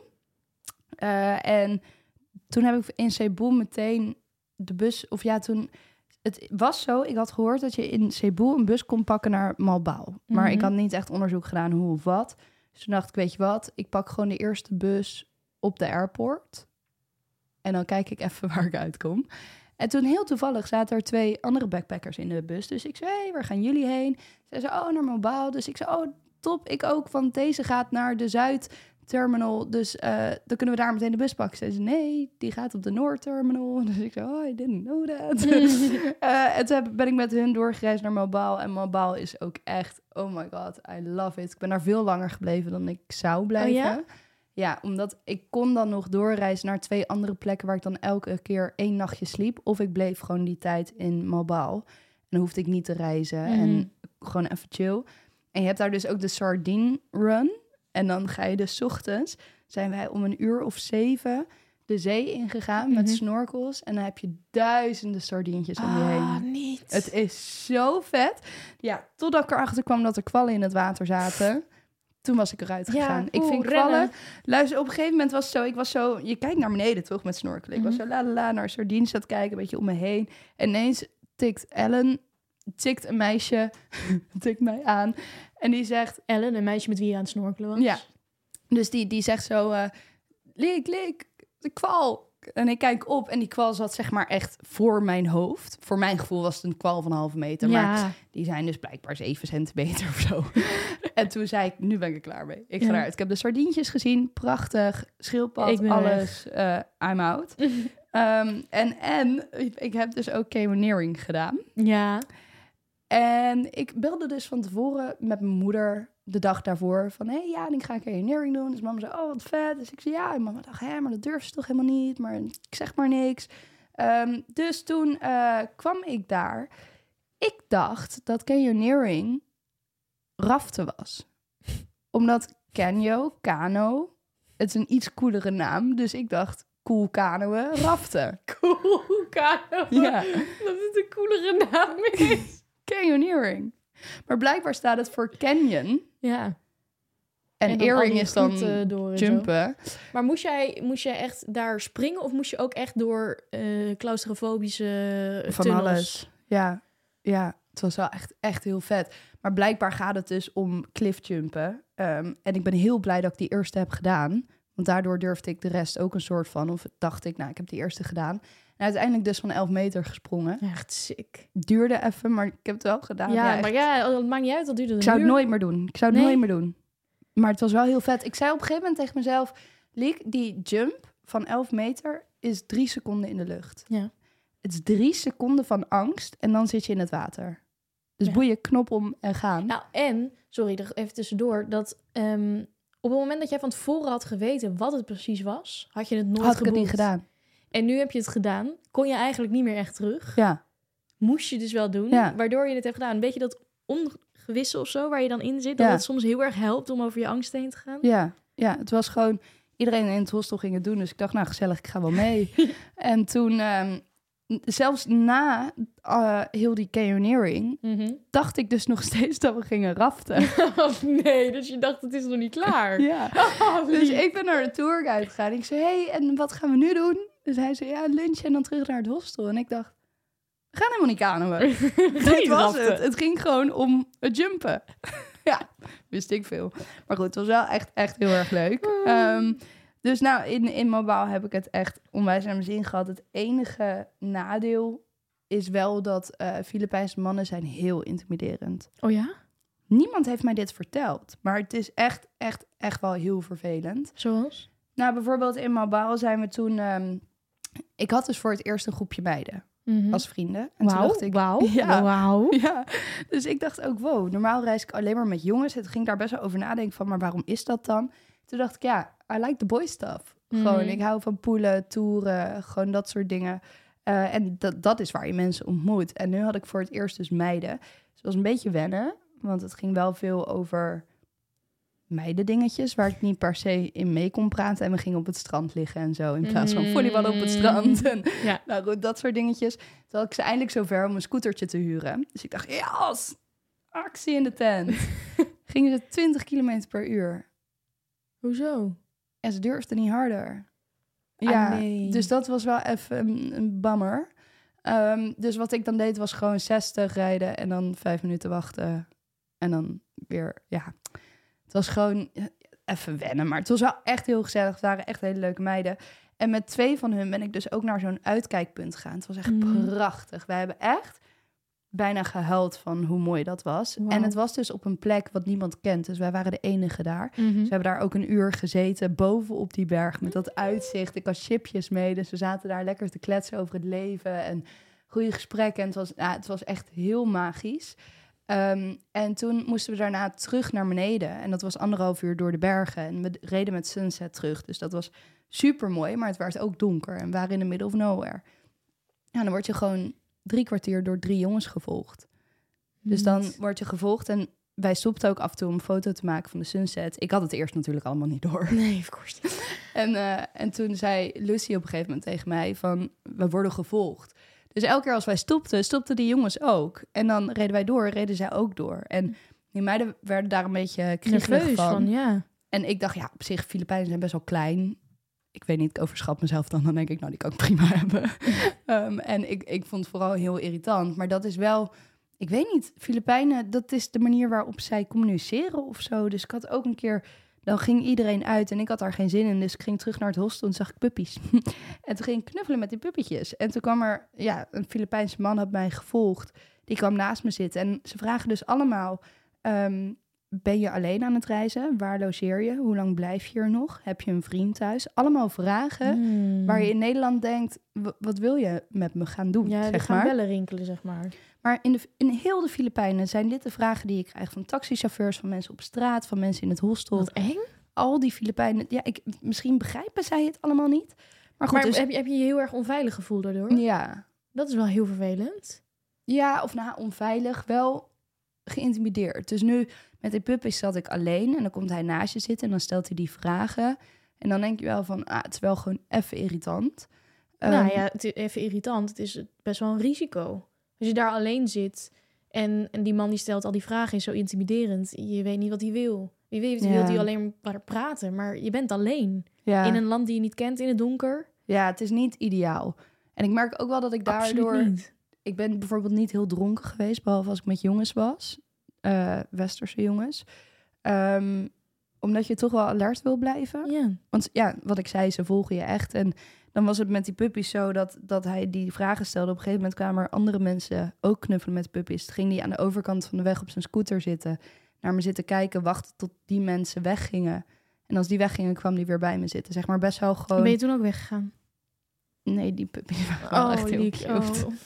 Speaker 2: Uh, en toen heb ik in Cebu meteen de bus... Of ja, toen... Het was zo, ik had gehoord dat je in Cebu een bus kon pakken naar Malbao. Maar mm-hmm. ik had niet echt onderzoek gedaan hoe of wat. Dus toen dacht ik, weet je wat? Ik pak gewoon de eerste bus op de airport. En dan kijk ik even waar ik uitkom. En toen heel toevallig zaten er twee andere backpackers in de bus. Dus ik zei, hey, waar gaan jullie heen? Ze zei, oh, naar Malbao. Dus ik zei, oh, top, ik ook. Want deze gaat naar de Zuid-terminal. Dus uh, dan kunnen we daar meteen de bus pakken. Ze zei, nee, die gaat op de Noord-terminal. Dus ik zei, oh, I didn't know that. uh, en toen ben ik met hun doorgereisd naar Malbao. En Malbao is ook echt, oh my god, I love it. Ik ben daar veel langer gebleven dan ik zou blijven.
Speaker 1: Oh ja?
Speaker 2: Ja, omdat ik kon dan nog doorreizen naar twee andere plekken... waar ik dan elke keer één nachtje sliep. Of ik bleef gewoon die tijd in Malbao. En dan hoefde ik niet te reizen. Mm. En gewoon even chill. En je hebt daar dus ook de Sardine Run. En dan ga je dus 's ochtends... zijn wij om een uur of zeven de zee ingegaan mm-hmm. met snorkels. En dan heb je duizenden sardientjes om je heen.
Speaker 1: Ah, niet.
Speaker 2: Het is zo vet. Ja, totdat ik erachter kwam dat er kwallen in het water zaten... Toen was ik eruit gegaan.
Speaker 1: Ja,
Speaker 2: ik vind kwallen... Luister, op een gegeven moment was het zo... Ik was zo... Je kijkt naar beneden toch met snorkelen. Ik mm-hmm. was zo la la la naar sardines aan het kijken. Een beetje om me heen. En ineens tikt Ellen... Tikt een meisje... tikt mij aan. En die zegt...
Speaker 1: Ellen, een meisje met wie je aan het snorkelen was?
Speaker 2: Ja. Dus die, die zegt zo... Uh, Lik, lik, de kwal. En ik kijk op en die kwal zat zeg maar echt voor mijn hoofd. Voor mijn gevoel was het een kwal van een halve meter.
Speaker 1: Ja.
Speaker 2: Maar die zijn dus blijkbaar zeven centimeter of zo. En toen zei ik, nu ben ik er klaar mee. Ik ga
Speaker 1: Ja.
Speaker 2: eruit. Ik heb de sardientjes gezien. Prachtig. Schildpad,
Speaker 1: Ik ben
Speaker 2: alles. Uh, I'm out. um, en, en ik heb dus ook canyoneering gedaan.
Speaker 1: Ja.
Speaker 2: En ik belde dus van tevoren met mijn moeder de dag daarvoor van... hé, hey, ja, ik ga canyoneering doen. Dus mama zei, oh, wat vet. Dus ik zei, ja. En mama dacht, hé, maar dat durf ze toch helemaal niet. Maar ik zeg maar niks. Um, dus toen uh, kwam ik daar. Ik dacht dat canyoneering raften was. Omdat canyo, kano, het is een iets coolere naam. Dus ik dacht, cool kanoën, raften.
Speaker 1: Cool kano.
Speaker 2: Ja.
Speaker 1: Dat het een coolere naam is.
Speaker 2: Canyoneering. Maar blijkbaar staat het voor canyon.
Speaker 1: Ja.
Speaker 2: En,
Speaker 1: En dan
Speaker 2: earring
Speaker 1: al die
Speaker 2: is dan
Speaker 1: groenten door en zo.
Speaker 2: jumpen.
Speaker 1: Maar moest jij, moest jij echt daar springen of moest je ook echt door uh, claustrofobische
Speaker 2: Van
Speaker 1: tunnels?
Speaker 2: alles. Ja, ja, het was wel echt, echt heel vet. Maar blijkbaar gaat het dus om cliffjumpen. Um, en ik ben heel blij dat ik die eerste heb gedaan. Want daardoor durfde ik de rest ook een soort van... of dacht ik, nou, ik heb die eerste gedaan. En uiteindelijk dus van elf meter gesprongen.
Speaker 1: Echt sick.
Speaker 2: Duurde even, maar ik heb het wel gedaan.
Speaker 1: Ja,
Speaker 2: ja
Speaker 1: maar ja, het maakt niet uit. Dat duurde een
Speaker 2: ik zou het
Speaker 1: uur.
Speaker 2: nooit meer doen. Ik zou het
Speaker 1: Nee.
Speaker 2: nooit meer doen. Maar het was wel heel vet. Ik zei op een gegeven moment tegen mezelf... Liek, die jump van elf meter is drie seconden in de lucht.
Speaker 1: Ja.
Speaker 2: Het is drie seconden van angst en dan zit je in het water. Dus
Speaker 1: Ja.
Speaker 2: boeien, knop om en gaan.
Speaker 1: Nou, en, sorry, er even tussendoor, dat um, op het moment dat jij van tevoren had geweten wat het precies was, had je het nooit
Speaker 2: Had ik het niet
Speaker 1: geboekt.
Speaker 2: gedaan.
Speaker 1: En nu heb je het gedaan, kon je eigenlijk niet meer echt terug.
Speaker 2: Ja.
Speaker 1: Moest je dus wel doen,
Speaker 2: Ja.
Speaker 1: waardoor je het hebt gedaan. Weet je dat ongewisse of zo, waar je dan in zit,
Speaker 2: Ja.
Speaker 1: dat het soms heel erg helpt om over je angst heen te gaan?
Speaker 2: Ja, ja, het was gewoon... Iedereen in het hostel ging het doen, dus ik dacht, nou gezellig, ik ga wel mee. En toen, um, zelfs na uh, heel die canyoneering,
Speaker 1: Mm-hmm.
Speaker 2: dacht ik dus nog steeds dat we gingen raften.
Speaker 1: Oh nee, dus je dacht het is nog niet klaar.
Speaker 2: Ja.
Speaker 1: Oh,
Speaker 2: Dus
Speaker 1: lief.
Speaker 2: ik ben naar de tourguide gegaan. Ik zei, hey, en wat gaan we nu doen? Dus hij zei, ja, lunch en dan terug naar het hostel. En ik dacht, we gaan helemaal niet kanoën. Dit was het. Het ging gewoon om het jumpen. Ja, wist ik veel. Maar goed, het was wel echt, echt heel erg leuk. Um, dus nou, in, in Mobile heb ik het echt onwijs naar mijn zin gehad. Het enige nadeel is wel dat uh, Filipijnse mannen zijn heel intimiderend.
Speaker 1: Oh ja?
Speaker 2: Niemand heeft mij dit verteld. Maar het is echt, echt, echt wel heel vervelend.
Speaker 1: Zoals?
Speaker 2: Nou, bijvoorbeeld in Mobile zijn we toen... Um, ik had dus voor het eerst een groepje meiden.
Speaker 1: Mm-hmm.
Speaker 2: Als vrienden. En toen
Speaker 1: Wauw,
Speaker 2: dacht ik,
Speaker 1: wauw,
Speaker 2: Ja.
Speaker 1: wauw.
Speaker 2: ja, dus ik dacht ook, wow, normaal reis ik alleen maar met jongens. Het ging daar best wel over nadenken van, maar waarom is dat dan? Toen dacht ik, ja, I like the boy stuff.
Speaker 1: Mhm.
Speaker 2: Gewoon, ik hou van poelen, toeren, gewoon dat soort dingen. Uh, en dat, dat is waar je mensen ontmoet. En nu had ik voor het eerst dus meiden. Dus het was een beetje wennen, want het ging wel veel over meidendingetjes waar ik niet per se in mee kon praten. En we gingen op het strand liggen en zo, in plaats van volleyballen op het strand. En,
Speaker 1: Ja.
Speaker 2: nou goed, dat soort dingetjes. Toen had ik ze eindelijk zover om een scootertje te huren. Dus ik dacht, yes, actie in de tent. Gingen ze twintig kilometer per uur.
Speaker 1: Hoezo?
Speaker 2: En ze durfden niet harder.
Speaker 1: Ah,
Speaker 2: Ja,
Speaker 1: nee.
Speaker 2: dus dat was wel even een, een bammer. Um, dus wat ik dan deed was gewoon zestig rijden en dan vijf minuten wachten. En dan weer, ja... Het was gewoon even wennen, maar het was wel echt heel gezellig. Het waren echt hele leuke meiden. En met twee van hun ben ik dus ook naar zo'n uitkijkpunt gegaan. Het was echt
Speaker 1: Mm.
Speaker 2: prachtig. Wij hebben echt bijna gehuild van hoe mooi dat was.
Speaker 1: Wow.
Speaker 2: En het was dus op een plek wat niemand kent. Dus wij waren de enige daar.
Speaker 1: Mm-hmm.
Speaker 2: Ze hebben daar ook een uur gezeten, boven op die berg, met dat uitzicht. Ik had chipjes mee, dus we zaten daar lekker te kletsen over het leven en goede gesprekken. En het was, ja, het was echt heel magisch. Um, en toen moesten we daarna terug naar beneden. En dat was anderhalf uur door de bergen. En we reden met sunset terug. Dus dat was super mooi, maar het werd ook donker. En we waren in the middle of nowhere. Ja, dan word je gewoon drie kwartier door drie jongens gevolgd. Dus dan word je gevolgd en wij stopten ook af en toe om een foto te maken van de sunset. Ik had het eerst natuurlijk allemaal niet door.
Speaker 1: Nee, of course niet.
Speaker 2: En, uh, en toen zei Lucy op een gegeven moment tegen mij van, we worden gevolgd. Dus elke keer als wij stopten, stopten die jongens ook. En dan reden wij door, reden zij ook door. En die meiden werden daar een beetje kriegelig
Speaker 1: Nerveus
Speaker 2: van.
Speaker 1: van, ja.
Speaker 2: En ik dacht, ja, op zich, Filipijnen zijn best wel klein. Ik weet niet, ik overschat mezelf dan. Dan denk ik, nou, die kan ik prima hebben. um, en ik, ik vond het vooral heel irritant. Maar dat is wel, ik weet niet, Filipijnen, dat is de manier waarop zij communiceren of zo. Dus ik had ook een keer dan ging iedereen uit en ik had daar geen zin in. Dus ik ging terug naar het hostel en zag ik puppies. En toen ging ik knuffelen met die puppietjes. En toen kwam er, ja, een Filipijnse man had mij gevolgd. Die kwam naast me zitten. En ze vragen dus allemaal, um, ben je alleen aan het reizen? Waar logeer je? Hoe lang blijf je hier nog? Heb je een vriend thuis? Allemaal vragen
Speaker 1: Hmm.
Speaker 2: waar je in Nederland denkt, w- wat wil je met me gaan doen?
Speaker 1: Ja, die
Speaker 2: zeg
Speaker 1: gaan
Speaker 2: maar.
Speaker 1: bellen rinkelen, zeg maar.
Speaker 2: Maar in, de, in heel de Filipijnen zijn dit de vragen die ik krijg van taxichauffeurs, van mensen op straat, van mensen in het hostel.
Speaker 1: Wat eng.
Speaker 2: Al die Filipijnen, ja, ik, misschien begrijpen zij het allemaal niet. Maar goed,
Speaker 1: Maar
Speaker 2: dus,
Speaker 1: heb, je, heb je je heel erg onveilig gevoeld daardoor?
Speaker 2: ja.
Speaker 1: Dat is wel heel vervelend.
Speaker 2: Ja, of nou, onveilig, wel geïntimideerd. Dus nu met die puppies zat ik alleen en dan komt hij naast je zitten en dan stelt hij die vragen. En dan denk je wel van, ah, het is wel gewoon even irritant.
Speaker 1: nou
Speaker 2: Ehm,
Speaker 1: ja, het is even irritant. Het is best wel een risico. Als je daar alleen zit en, en die man die stelt al die vragen is zo intimiderend. Je weet niet wat hij wil. Wie weet,
Speaker 2: Ja.
Speaker 1: wil hij alleen maar praten. Maar je bent alleen.
Speaker 2: ja.
Speaker 1: In een land die je niet kent, in het donker.
Speaker 2: ja, het is niet ideaal. En ik merk ook wel dat ik daardoor...
Speaker 1: Absoluut niet.
Speaker 2: Ik ben bijvoorbeeld niet heel dronken geweest, behalve als ik met jongens was. Uh, westerse jongens. Um, omdat je toch wel alert wil blijven.
Speaker 1: Ja.
Speaker 2: Want ja, wat ik zei, ze volgen je echt. En dan was het met die puppies zo dat, dat hij die vragen stelde. Op een gegeven moment kwamen er andere mensen ook knuffelen met puppies. Toen ging hij aan de overkant van de weg op zijn scooter zitten. Naar me zitten kijken, wachten tot die mensen weggingen. En als die weggingen, kwam die weer bij me zitten. Zeg maar best wel gewoon...
Speaker 1: Ben je toen ook weggegaan?
Speaker 2: Nee, die puppies waren wel echt heel
Speaker 1: liek.
Speaker 2: cute.
Speaker 1: Oh.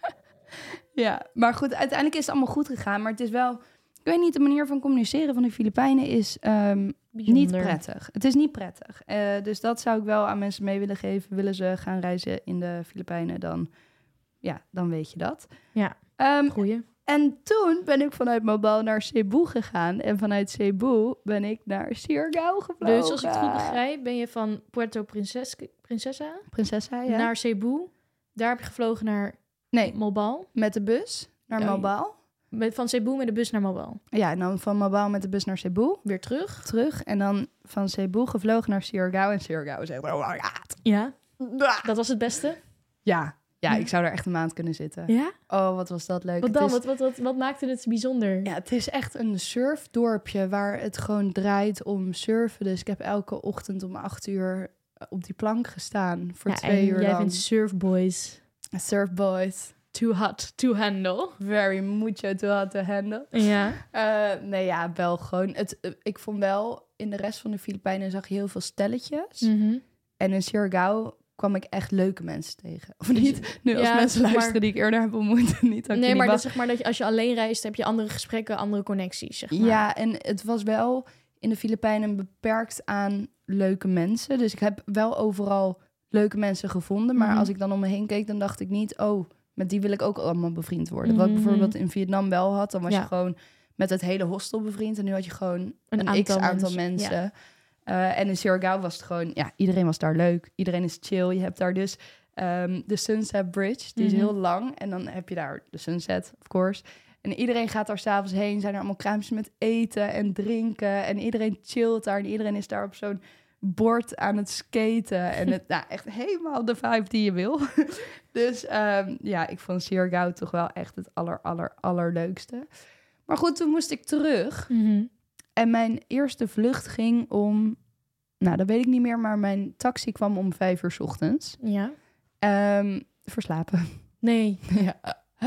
Speaker 2: Ja, maar goed, uiteindelijk is het allemaal goed gegaan. Maar het is wel... Ik weet niet, de manier van communiceren van de Filipijnen is um, niet prettig. Het is niet prettig. Uh, dus dat zou ik wel aan mensen mee willen geven. Willen ze gaan reizen in de Filipijnen, dan, ja, dan weet je dat.
Speaker 1: Ja,
Speaker 2: um,
Speaker 1: goeie.
Speaker 2: En toen ben ik vanuit Mobile naar Cebu gegaan. En vanuit Cebu ben ik naar Siargao gevlogen.
Speaker 1: Dus als ik het goed begrijp, ben je van Puerto Princes- Princesa,
Speaker 2: Prinsessa, ja.
Speaker 1: naar Cebu. Daar heb je gevlogen naar
Speaker 2: nee,
Speaker 1: Mobile.
Speaker 2: met de bus naar
Speaker 1: Ja,
Speaker 2: Mobile.
Speaker 1: Met, van Cebu met de bus naar Mobile.
Speaker 2: Ja, en dan van Mobile met de bus naar Cebu.
Speaker 1: Weer terug.
Speaker 2: Terug. En dan van Cebu gevlogen naar Siargao. En Siargao is helemaal...
Speaker 1: Ja, dat was het beste.
Speaker 2: Ja, ja,
Speaker 1: Ja.
Speaker 2: ik zou daar echt een maand kunnen zitten.
Speaker 1: Ja?
Speaker 2: Oh, wat was dat leuk.
Speaker 1: Wat
Speaker 2: Het
Speaker 1: dan?
Speaker 2: is-
Speaker 1: Wat, wat, wat, wat maakte het bijzonder?
Speaker 2: Ja, het is echt een surfdorpje waar het gewoon draait om surfen. Dus ik heb elke ochtend om acht uur op die plank gestaan voor
Speaker 1: Ja,
Speaker 2: twee
Speaker 1: en
Speaker 2: uur
Speaker 1: jij
Speaker 2: lang.
Speaker 1: vindt surfboys
Speaker 2: Surfboys.
Speaker 1: too hot to handle.
Speaker 2: Very mucho to hard to handle.
Speaker 1: Ja.
Speaker 2: Uh, nee, ja, wel gewoon. Het, uh, ik vond wel, in de rest van de Filipijnen zag je heel veel stelletjes.
Speaker 1: Mm-hmm.
Speaker 2: En in Siargao kwam ik echt leuke mensen tegen. Of niet? Nu als
Speaker 1: Ja,
Speaker 2: mensen
Speaker 1: maar-
Speaker 2: luisteren die ik eerder heb ontmoet. Niet, dat ik
Speaker 1: Nee,
Speaker 2: je
Speaker 1: maar
Speaker 2: niet
Speaker 1: dat zeg maar dat je, als je alleen reist, heb je andere gesprekken, andere connecties, zeg maar.
Speaker 2: Ja, en het was wel in de Filipijnen beperkt aan leuke mensen. Dus ik heb wel overal leuke mensen gevonden. Maar
Speaker 1: Mhm.
Speaker 2: als ik dan om me heen keek, dan dacht ik niet... oh, met die wil ik ook allemaal bevriend worden. Wat ik
Speaker 1: Mhm.
Speaker 2: bijvoorbeeld in Vietnam wel had. Dan was
Speaker 1: Ja.
Speaker 2: je gewoon met het hele hostel bevriend. En nu had je gewoon een,
Speaker 1: Een
Speaker 2: een
Speaker 1: aantal
Speaker 2: x-aantal
Speaker 1: mensen,
Speaker 2: mensen. Uh, en in Siargao was het gewoon... ja, iedereen was daar leuk. Iedereen is chill. Je hebt daar dus um, de Sunset Bridge. Die
Speaker 1: Mhm.
Speaker 2: is heel lang. En dan heb je daar de sunset, of course... En iedereen gaat daar s'avonds heen. Zijn er allemaal kraampjes met eten en drinken. En iedereen chillt daar. En iedereen is daar op zo'n bord aan het skaten. En het, nou, echt helemaal de vibe die je wil. Dus um, ja, ik vond Siargao toch wel echt het aller, aller, allerleukste. Maar goed, toen moest ik terug.
Speaker 1: Mhm.
Speaker 2: En mijn eerste vlucht ging om... Nou, dat weet ik niet meer. Maar mijn taxi kwam om vijf uur 's ochtends.
Speaker 1: Ja.
Speaker 2: Um, verslapen.
Speaker 1: Nee.
Speaker 2: Ja.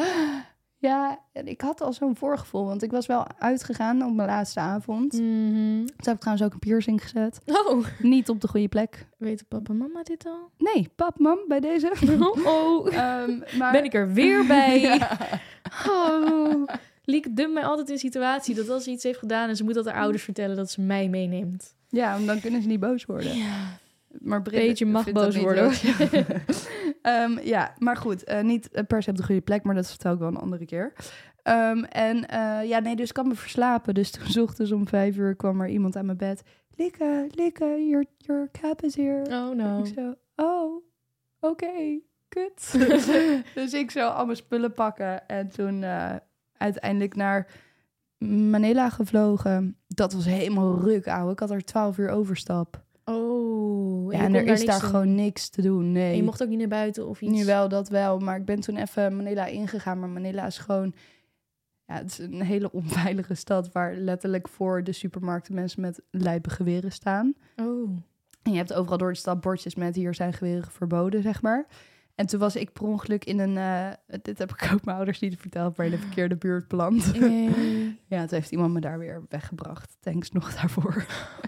Speaker 2: Ja, en ik had al zo'n voorgevoel, want ik was wel uitgegaan op mijn laatste avond.
Speaker 1: Mhm.
Speaker 2: Toen heb ik trouwens ook een piercing gezet.
Speaker 1: Oh.
Speaker 2: Niet op de goede plek.
Speaker 1: Weten papa en mama dit al?
Speaker 2: Nee, pap, mam, bij deze.
Speaker 1: Oh.
Speaker 2: Um, maar...
Speaker 1: Ben ik er weer bij?
Speaker 2: Ja.
Speaker 1: Oh. Liek dumpt mij altijd in situatie dat als ze iets heeft gedaan en ze moet dat haar ouders vertellen dat ze mij meeneemt.
Speaker 2: Ja, want dan kunnen ze niet boos worden.
Speaker 1: Ja.
Speaker 2: Maar Britt
Speaker 1: Beetje mag
Speaker 2: vindt dat
Speaker 1: boos
Speaker 2: niet
Speaker 1: worden.
Speaker 2: leuk. um, ja, maar goed. Uh, niet per se op de goede plek, maar dat vertel ik wel een andere keer. Um, en uh, ja, nee, dus ik kan me verslapen. Dus toen 's ochtends om vijf uur kwam er iemand aan mijn bed. Likke, Likke, your, your cab is here.
Speaker 1: Oh no.
Speaker 2: Ik zo, oh, oké, okay, kut. Dus ik zo al mijn spullen pakken. En toen uh, uiteindelijk naar Manila gevlogen. Dat was helemaal ruk, ouwe. Ik had er twaalf uur overstap.
Speaker 1: Oh.
Speaker 2: Ja,
Speaker 1: je
Speaker 2: en
Speaker 1: kon
Speaker 2: er is
Speaker 1: niks
Speaker 2: daar
Speaker 1: doen.
Speaker 2: gewoon niks te doen, nee.
Speaker 1: En je mocht ook niet naar buiten of iets.
Speaker 2: Nu wel, dat wel. Maar ik ben toen even Manila ingegaan. Maar Manila is gewoon... Ja, het is een hele onveilige stad waar letterlijk voor de supermarkten mensen met lijpe geweren staan.
Speaker 1: Oh.
Speaker 2: En je hebt overal door de stad bordjes met hier zijn geweren verboden, zeg maar. En toen was ik per ongeluk in een... Uh, dit heb ik ook mijn ouders niet verteld, maar in de verkeerde buurt beland.
Speaker 1: Nee.
Speaker 2: Ja, toen heeft iemand me daar weer weggebracht. Thanks nog daarvoor.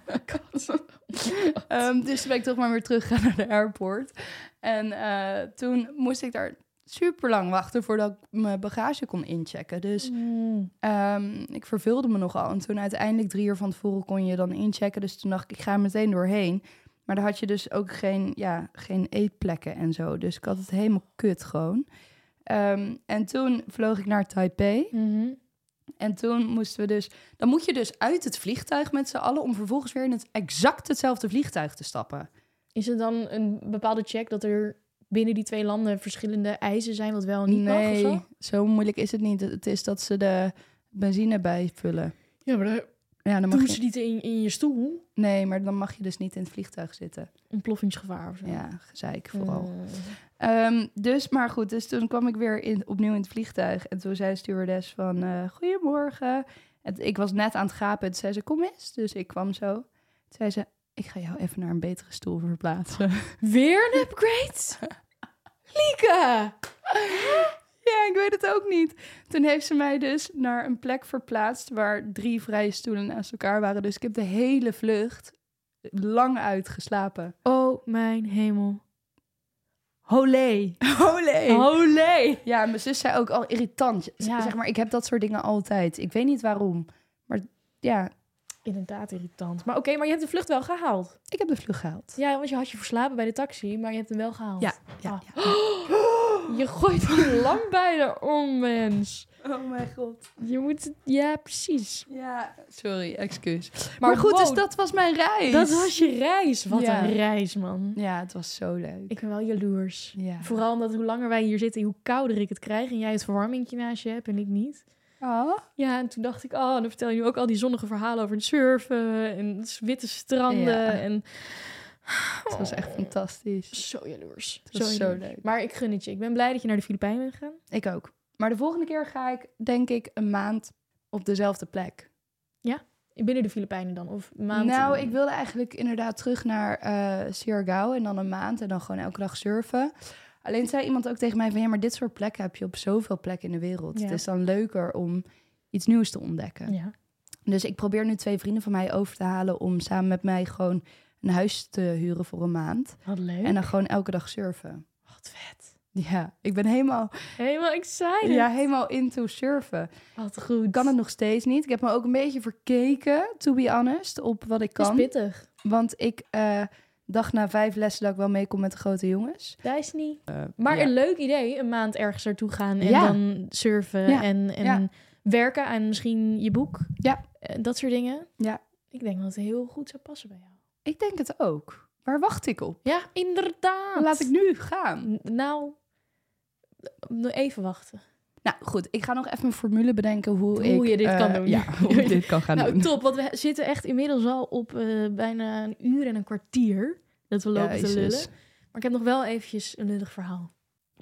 Speaker 2: um, dus toen ben ik toch maar weer teruggegaan naar de airport. En uh, toen moest ik daar super lang wachten voordat ik mijn bagage kon inchecken. Dus
Speaker 1: Mm.
Speaker 2: um, ik verveelde me nogal. En toen uiteindelijk drie uur van tevoren kon je dan inchecken. Dus toen dacht ik, ik ga er meteen doorheen. Maar daar had je dus ook geen, ja, geen eetplekken en zo. Dus ik had het helemaal kut gewoon. Um, en toen vloog ik naar Taipei.
Speaker 1: Mm-hmm.
Speaker 2: En toen moesten we dus... Dan moet je dus uit het vliegtuig met z'n allen... om vervolgens weer in het exact hetzelfde vliegtuig te stappen.
Speaker 1: Is het dan een bepaalde check dat er binnen die twee landen verschillende eisen zijn wat wel en niet mag of
Speaker 2: Nee,
Speaker 1: zo?
Speaker 2: zo moeilijk is het niet. Het is dat ze de benzine bijvullen.
Speaker 1: Ja, maar dan
Speaker 2: Ja, dan mag
Speaker 1: doen
Speaker 2: je...
Speaker 1: ze niet in, in je stoel.
Speaker 2: Nee, maar dan mag je dus niet in het vliegtuig zitten.
Speaker 1: Ontploffingsgevaar of zo.
Speaker 2: Ja, gezeik vooral.
Speaker 1: Mm.
Speaker 2: Um, dus, maar goed, dus toen kwam ik weer in, opnieuw in het vliegtuig. En toen zei de stewardess van, uh, goedemorgen. En ik was net aan het gapen. En toen zei ze, kom eens. Dus ik kwam zo. Toen zei ze, ik ga jou even naar een betere stoel verplaatsen.
Speaker 1: Weer een upgrade? Lieke!
Speaker 2: Ja, ik weet het ook niet. Toen heeft ze mij dus naar een plek verplaatst... waar drie vrije stoelen naast elkaar waren. Dus ik heb de hele vlucht lang uitgeslapen.
Speaker 1: Oh, mijn hemel. Holé.
Speaker 2: Olé!
Speaker 1: Holé.
Speaker 2: Ja, mijn zus zei ook al irritant. Z-
Speaker 1: Ja.
Speaker 2: Zeg maar, ik heb dat soort dingen altijd. Ik weet niet waarom. Maar ja,
Speaker 1: Inderdaad irritant. Maar oké, okay, maar je hebt de vlucht wel gehaald.
Speaker 2: ik heb de vlucht gehaald.
Speaker 1: Ja, want je had je verslapen bij de taxi, maar je hebt hem wel gehaald.
Speaker 2: Ja, ja,
Speaker 1: Ah.
Speaker 2: ja.
Speaker 1: Je gooit een lamp bij de onmens.
Speaker 2: Oh mijn god.
Speaker 1: Je moet... het- Ja, precies.
Speaker 2: Ja, sorry, excuus. Maar,
Speaker 1: Maar
Speaker 2: goed,
Speaker 1: wow,
Speaker 2: dus dat was mijn reis.
Speaker 1: Dat was je reis. Wat
Speaker 2: Ja.
Speaker 1: een reis, man.
Speaker 2: Ja, het was zo leuk.
Speaker 1: Ik ben wel jaloers.
Speaker 2: Ja.
Speaker 1: Vooral omdat hoe langer wij hier zitten, hoe kouder ik het krijg. En jij het verwarmingje naast je hebt en ik niet.
Speaker 2: Oh.
Speaker 1: Ja, en toen dacht ik, oh, dan vertel je nu ook al die zonnige verhalen over het surfen. En witte stranden.
Speaker 2: Ja.
Speaker 1: En...
Speaker 2: Het was echt fantastisch.
Speaker 1: Zo jaloers.
Speaker 2: Het was zo
Speaker 1: jaloers.
Speaker 2: leuk.
Speaker 1: Maar ik gun het je. Ik ben blij dat je naar de Filipijnen bent gegaan.
Speaker 2: Ik ook. Maar de volgende keer ga ik, denk ik, een maand op dezelfde plek.
Speaker 1: Binnen de Filipijnen dan? Of een maand?
Speaker 2: Nou, ik wilde eigenlijk inderdaad terug naar uh, Siargao en dan een maand en dan gewoon elke dag surfen. Alleen zei iemand ook tegen mij van ja, maar dit soort plekken heb je op zoveel plekken in de wereld.
Speaker 1: Ja.
Speaker 2: Het is dan leuker om iets nieuws te ontdekken.
Speaker 1: Ja.
Speaker 2: Dus ik probeer nu twee vrienden van mij over te halen om samen met mij gewoon een huis te huren voor een maand.
Speaker 1: Wat leuk.
Speaker 2: En dan gewoon elke dag surfen.
Speaker 1: Wat vet.
Speaker 2: Ja, ik ben helemaal,
Speaker 1: Helemaal excited.
Speaker 2: ja, helemaal into surfen.
Speaker 1: Wat goed.
Speaker 2: Ik kan het nog steeds niet. Ik heb me ook een beetje verkeken, to be honest, op wat ik
Speaker 1: Het is
Speaker 2: kan.
Speaker 1: pittig.
Speaker 2: Want ik uh, dacht na vijf lessen dat ik wel mee kon met de grote jongens.
Speaker 1: Dat is niet.
Speaker 2: Uh,
Speaker 1: Maar
Speaker 2: ja.
Speaker 1: een leuk idee. Een maand ergens naartoe gaan en
Speaker 2: Ja.
Speaker 1: dan surfen
Speaker 2: Ja.
Speaker 1: en, en
Speaker 2: Ja.
Speaker 1: werken aan misschien je boek.
Speaker 2: Ja.
Speaker 1: Eh, Dat soort dingen.
Speaker 2: Ja.
Speaker 1: Ik denk dat het heel goed zou passen bij jou.
Speaker 2: Ik denk het ook. Waar wacht ik op?
Speaker 1: Ja, inderdaad.
Speaker 2: Laat ik nu gaan.
Speaker 1: N- Nou, nog even wachten.
Speaker 2: Nou goed, ik ga nog even een formule bedenken hoe,
Speaker 1: Hoe
Speaker 2: ik,
Speaker 1: je dit
Speaker 2: uh,
Speaker 1: kan doen.
Speaker 2: Ja, hoe ik dit kan gaan
Speaker 1: Nou,
Speaker 2: doen.
Speaker 1: top. Want we zitten echt inmiddels al op uh, bijna een uur en een kwartier dat we lopen
Speaker 2: Jezus.
Speaker 1: te lullen. Maar ik heb nog wel eventjes een lullig verhaal.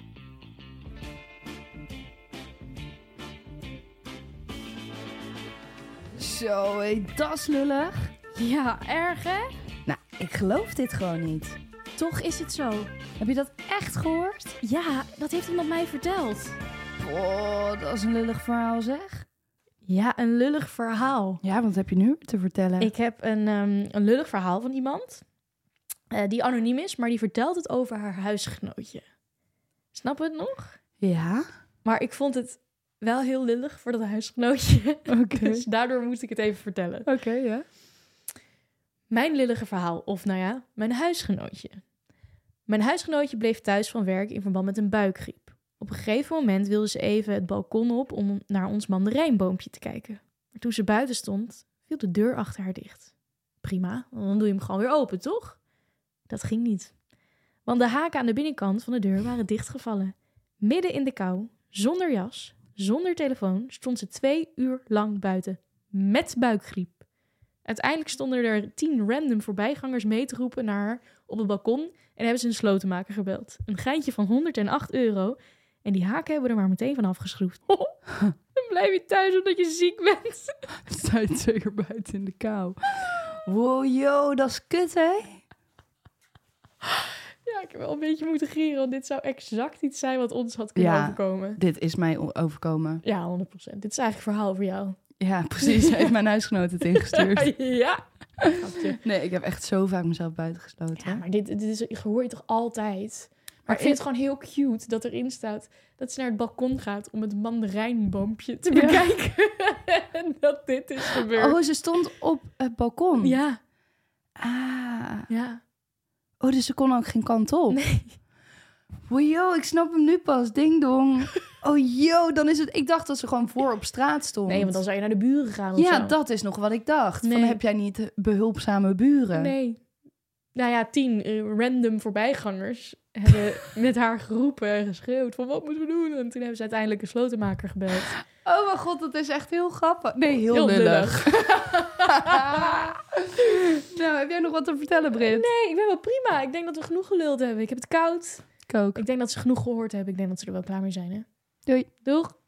Speaker 2: Zo, hé, dat is lullig.
Speaker 1: Ja, erg hè?
Speaker 2: Nou, ik geloof dit gewoon niet.
Speaker 1: Toch is het zo.
Speaker 2: Heb je dat echt gehoord?
Speaker 1: Ja, dat heeft iemand mij verteld.
Speaker 2: Oh, dat is een lullig verhaal zeg.
Speaker 1: Ja, een lullig verhaal.
Speaker 2: Ja, wat heb je nu te vertellen?
Speaker 1: Ik heb een, um, een lullig verhaal van iemand uh, die anoniem is, maar die vertelt het over haar huisgenootje. Snap je het nog?
Speaker 2: Ja.
Speaker 1: Maar ik vond het wel heel lullig voor dat huisgenootje.
Speaker 2: Oké.
Speaker 1: Dus daardoor moest ik het even vertellen.
Speaker 2: Oké, okay, ja.
Speaker 1: Mijn lullige verhaal, of nou ja, mijn huisgenootje. Mijn huisgenootje bleef thuis van werk in verband met een buikgriep. Op een gegeven moment wilde ze even het balkon op om naar ons mandarijnboompje te kijken. Maar toen ze buiten stond, viel de deur achter haar dicht. Prima, dan doe je hem gewoon weer open, toch? Dat ging niet. Want de haken aan de binnenkant van de deur waren dichtgevallen. Midden in de kou, zonder jas, zonder telefoon, stond ze twee uur lang buiten. Met buikgriep. Uiteindelijk stonden er tien random voorbijgangers mee te roepen naar haar op het balkon en hebben ze een slotenmaker gebeld. Een geintje van honderdacht euro En die haken hebben we er maar meteen van afgeschroefd. Dan blijf je thuis omdat je ziek bent.
Speaker 2: Dan sta je twee keer buiten in de kou. Wow, yo, dat is kut, hè?
Speaker 1: Ja, ik heb wel een beetje moeten gieren. Want dit zou exact iets zijn wat ons had kunnen
Speaker 2: Ja.
Speaker 1: overkomen.
Speaker 2: Dit is mij o- overkomen.
Speaker 1: Ja, honderd procent. Dit is eigenlijk een verhaal voor jou.
Speaker 2: Ja, precies. Hij heeft mijn huisgenoot het ingestuurd.
Speaker 1: Ja. Grapje.
Speaker 2: Nee, ik heb echt zo vaak mezelf buitengesloten.
Speaker 1: Ja, maar dit, dit is, hoor je toch altijd? Maar,
Speaker 2: Maar
Speaker 1: ik vind
Speaker 2: in-
Speaker 1: het gewoon heel cute dat erin staat dat ze naar het balkon gaat om het mandarijnboompje te
Speaker 2: Ja.
Speaker 1: bekijken. En dat dit is gebeurd.
Speaker 2: Oh, ze stond op het balkon.
Speaker 1: Ja,
Speaker 2: Ah.
Speaker 1: ja.
Speaker 2: Oh, dus ze kon ook geen kant op.
Speaker 1: Nee.
Speaker 2: Wow, yo, ik snap hem nu pas. Ding dong. Oh, yo, dan is het... Ik dacht dat ze gewoon voor op straat stond.
Speaker 1: Nee, want dan zou je naar de buren gaan of
Speaker 2: Ja,
Speaker 1: zo.
Speaker 2: dat is nog wat ik dacht.
Speaker 1: Nee.
Speaker 2: Van, heb jij niet behulpzame buren?
Speaker 1: Nee. Nou ja, tien eh, random voorbijgangers hebben met haar geroepen en geschreeuwd van wat moeten we doen? En toen hebben ze uiteindelijk een slotenmaker gebeld.
Speaker 2: Oh mijn god, dat is echt heel grappig. Nee, heel,
Speaker 1: Heel
Speaker 2: lullig. Nou, heb jij nog wat te vertellen, Brit?
Speaker 1: Nee, ik ben wel prima. Ik denk dat we genoeg geluld hebben. Ik heb het koud.
Speaker 2: Ik ook.
Speaker 1: Ik denk dat ze genoeg gehoord hebben. Ik denk dat ze er wel klaar mee zijn, hè?
Speaker 2: Doei.
Speaker 1: Doeg!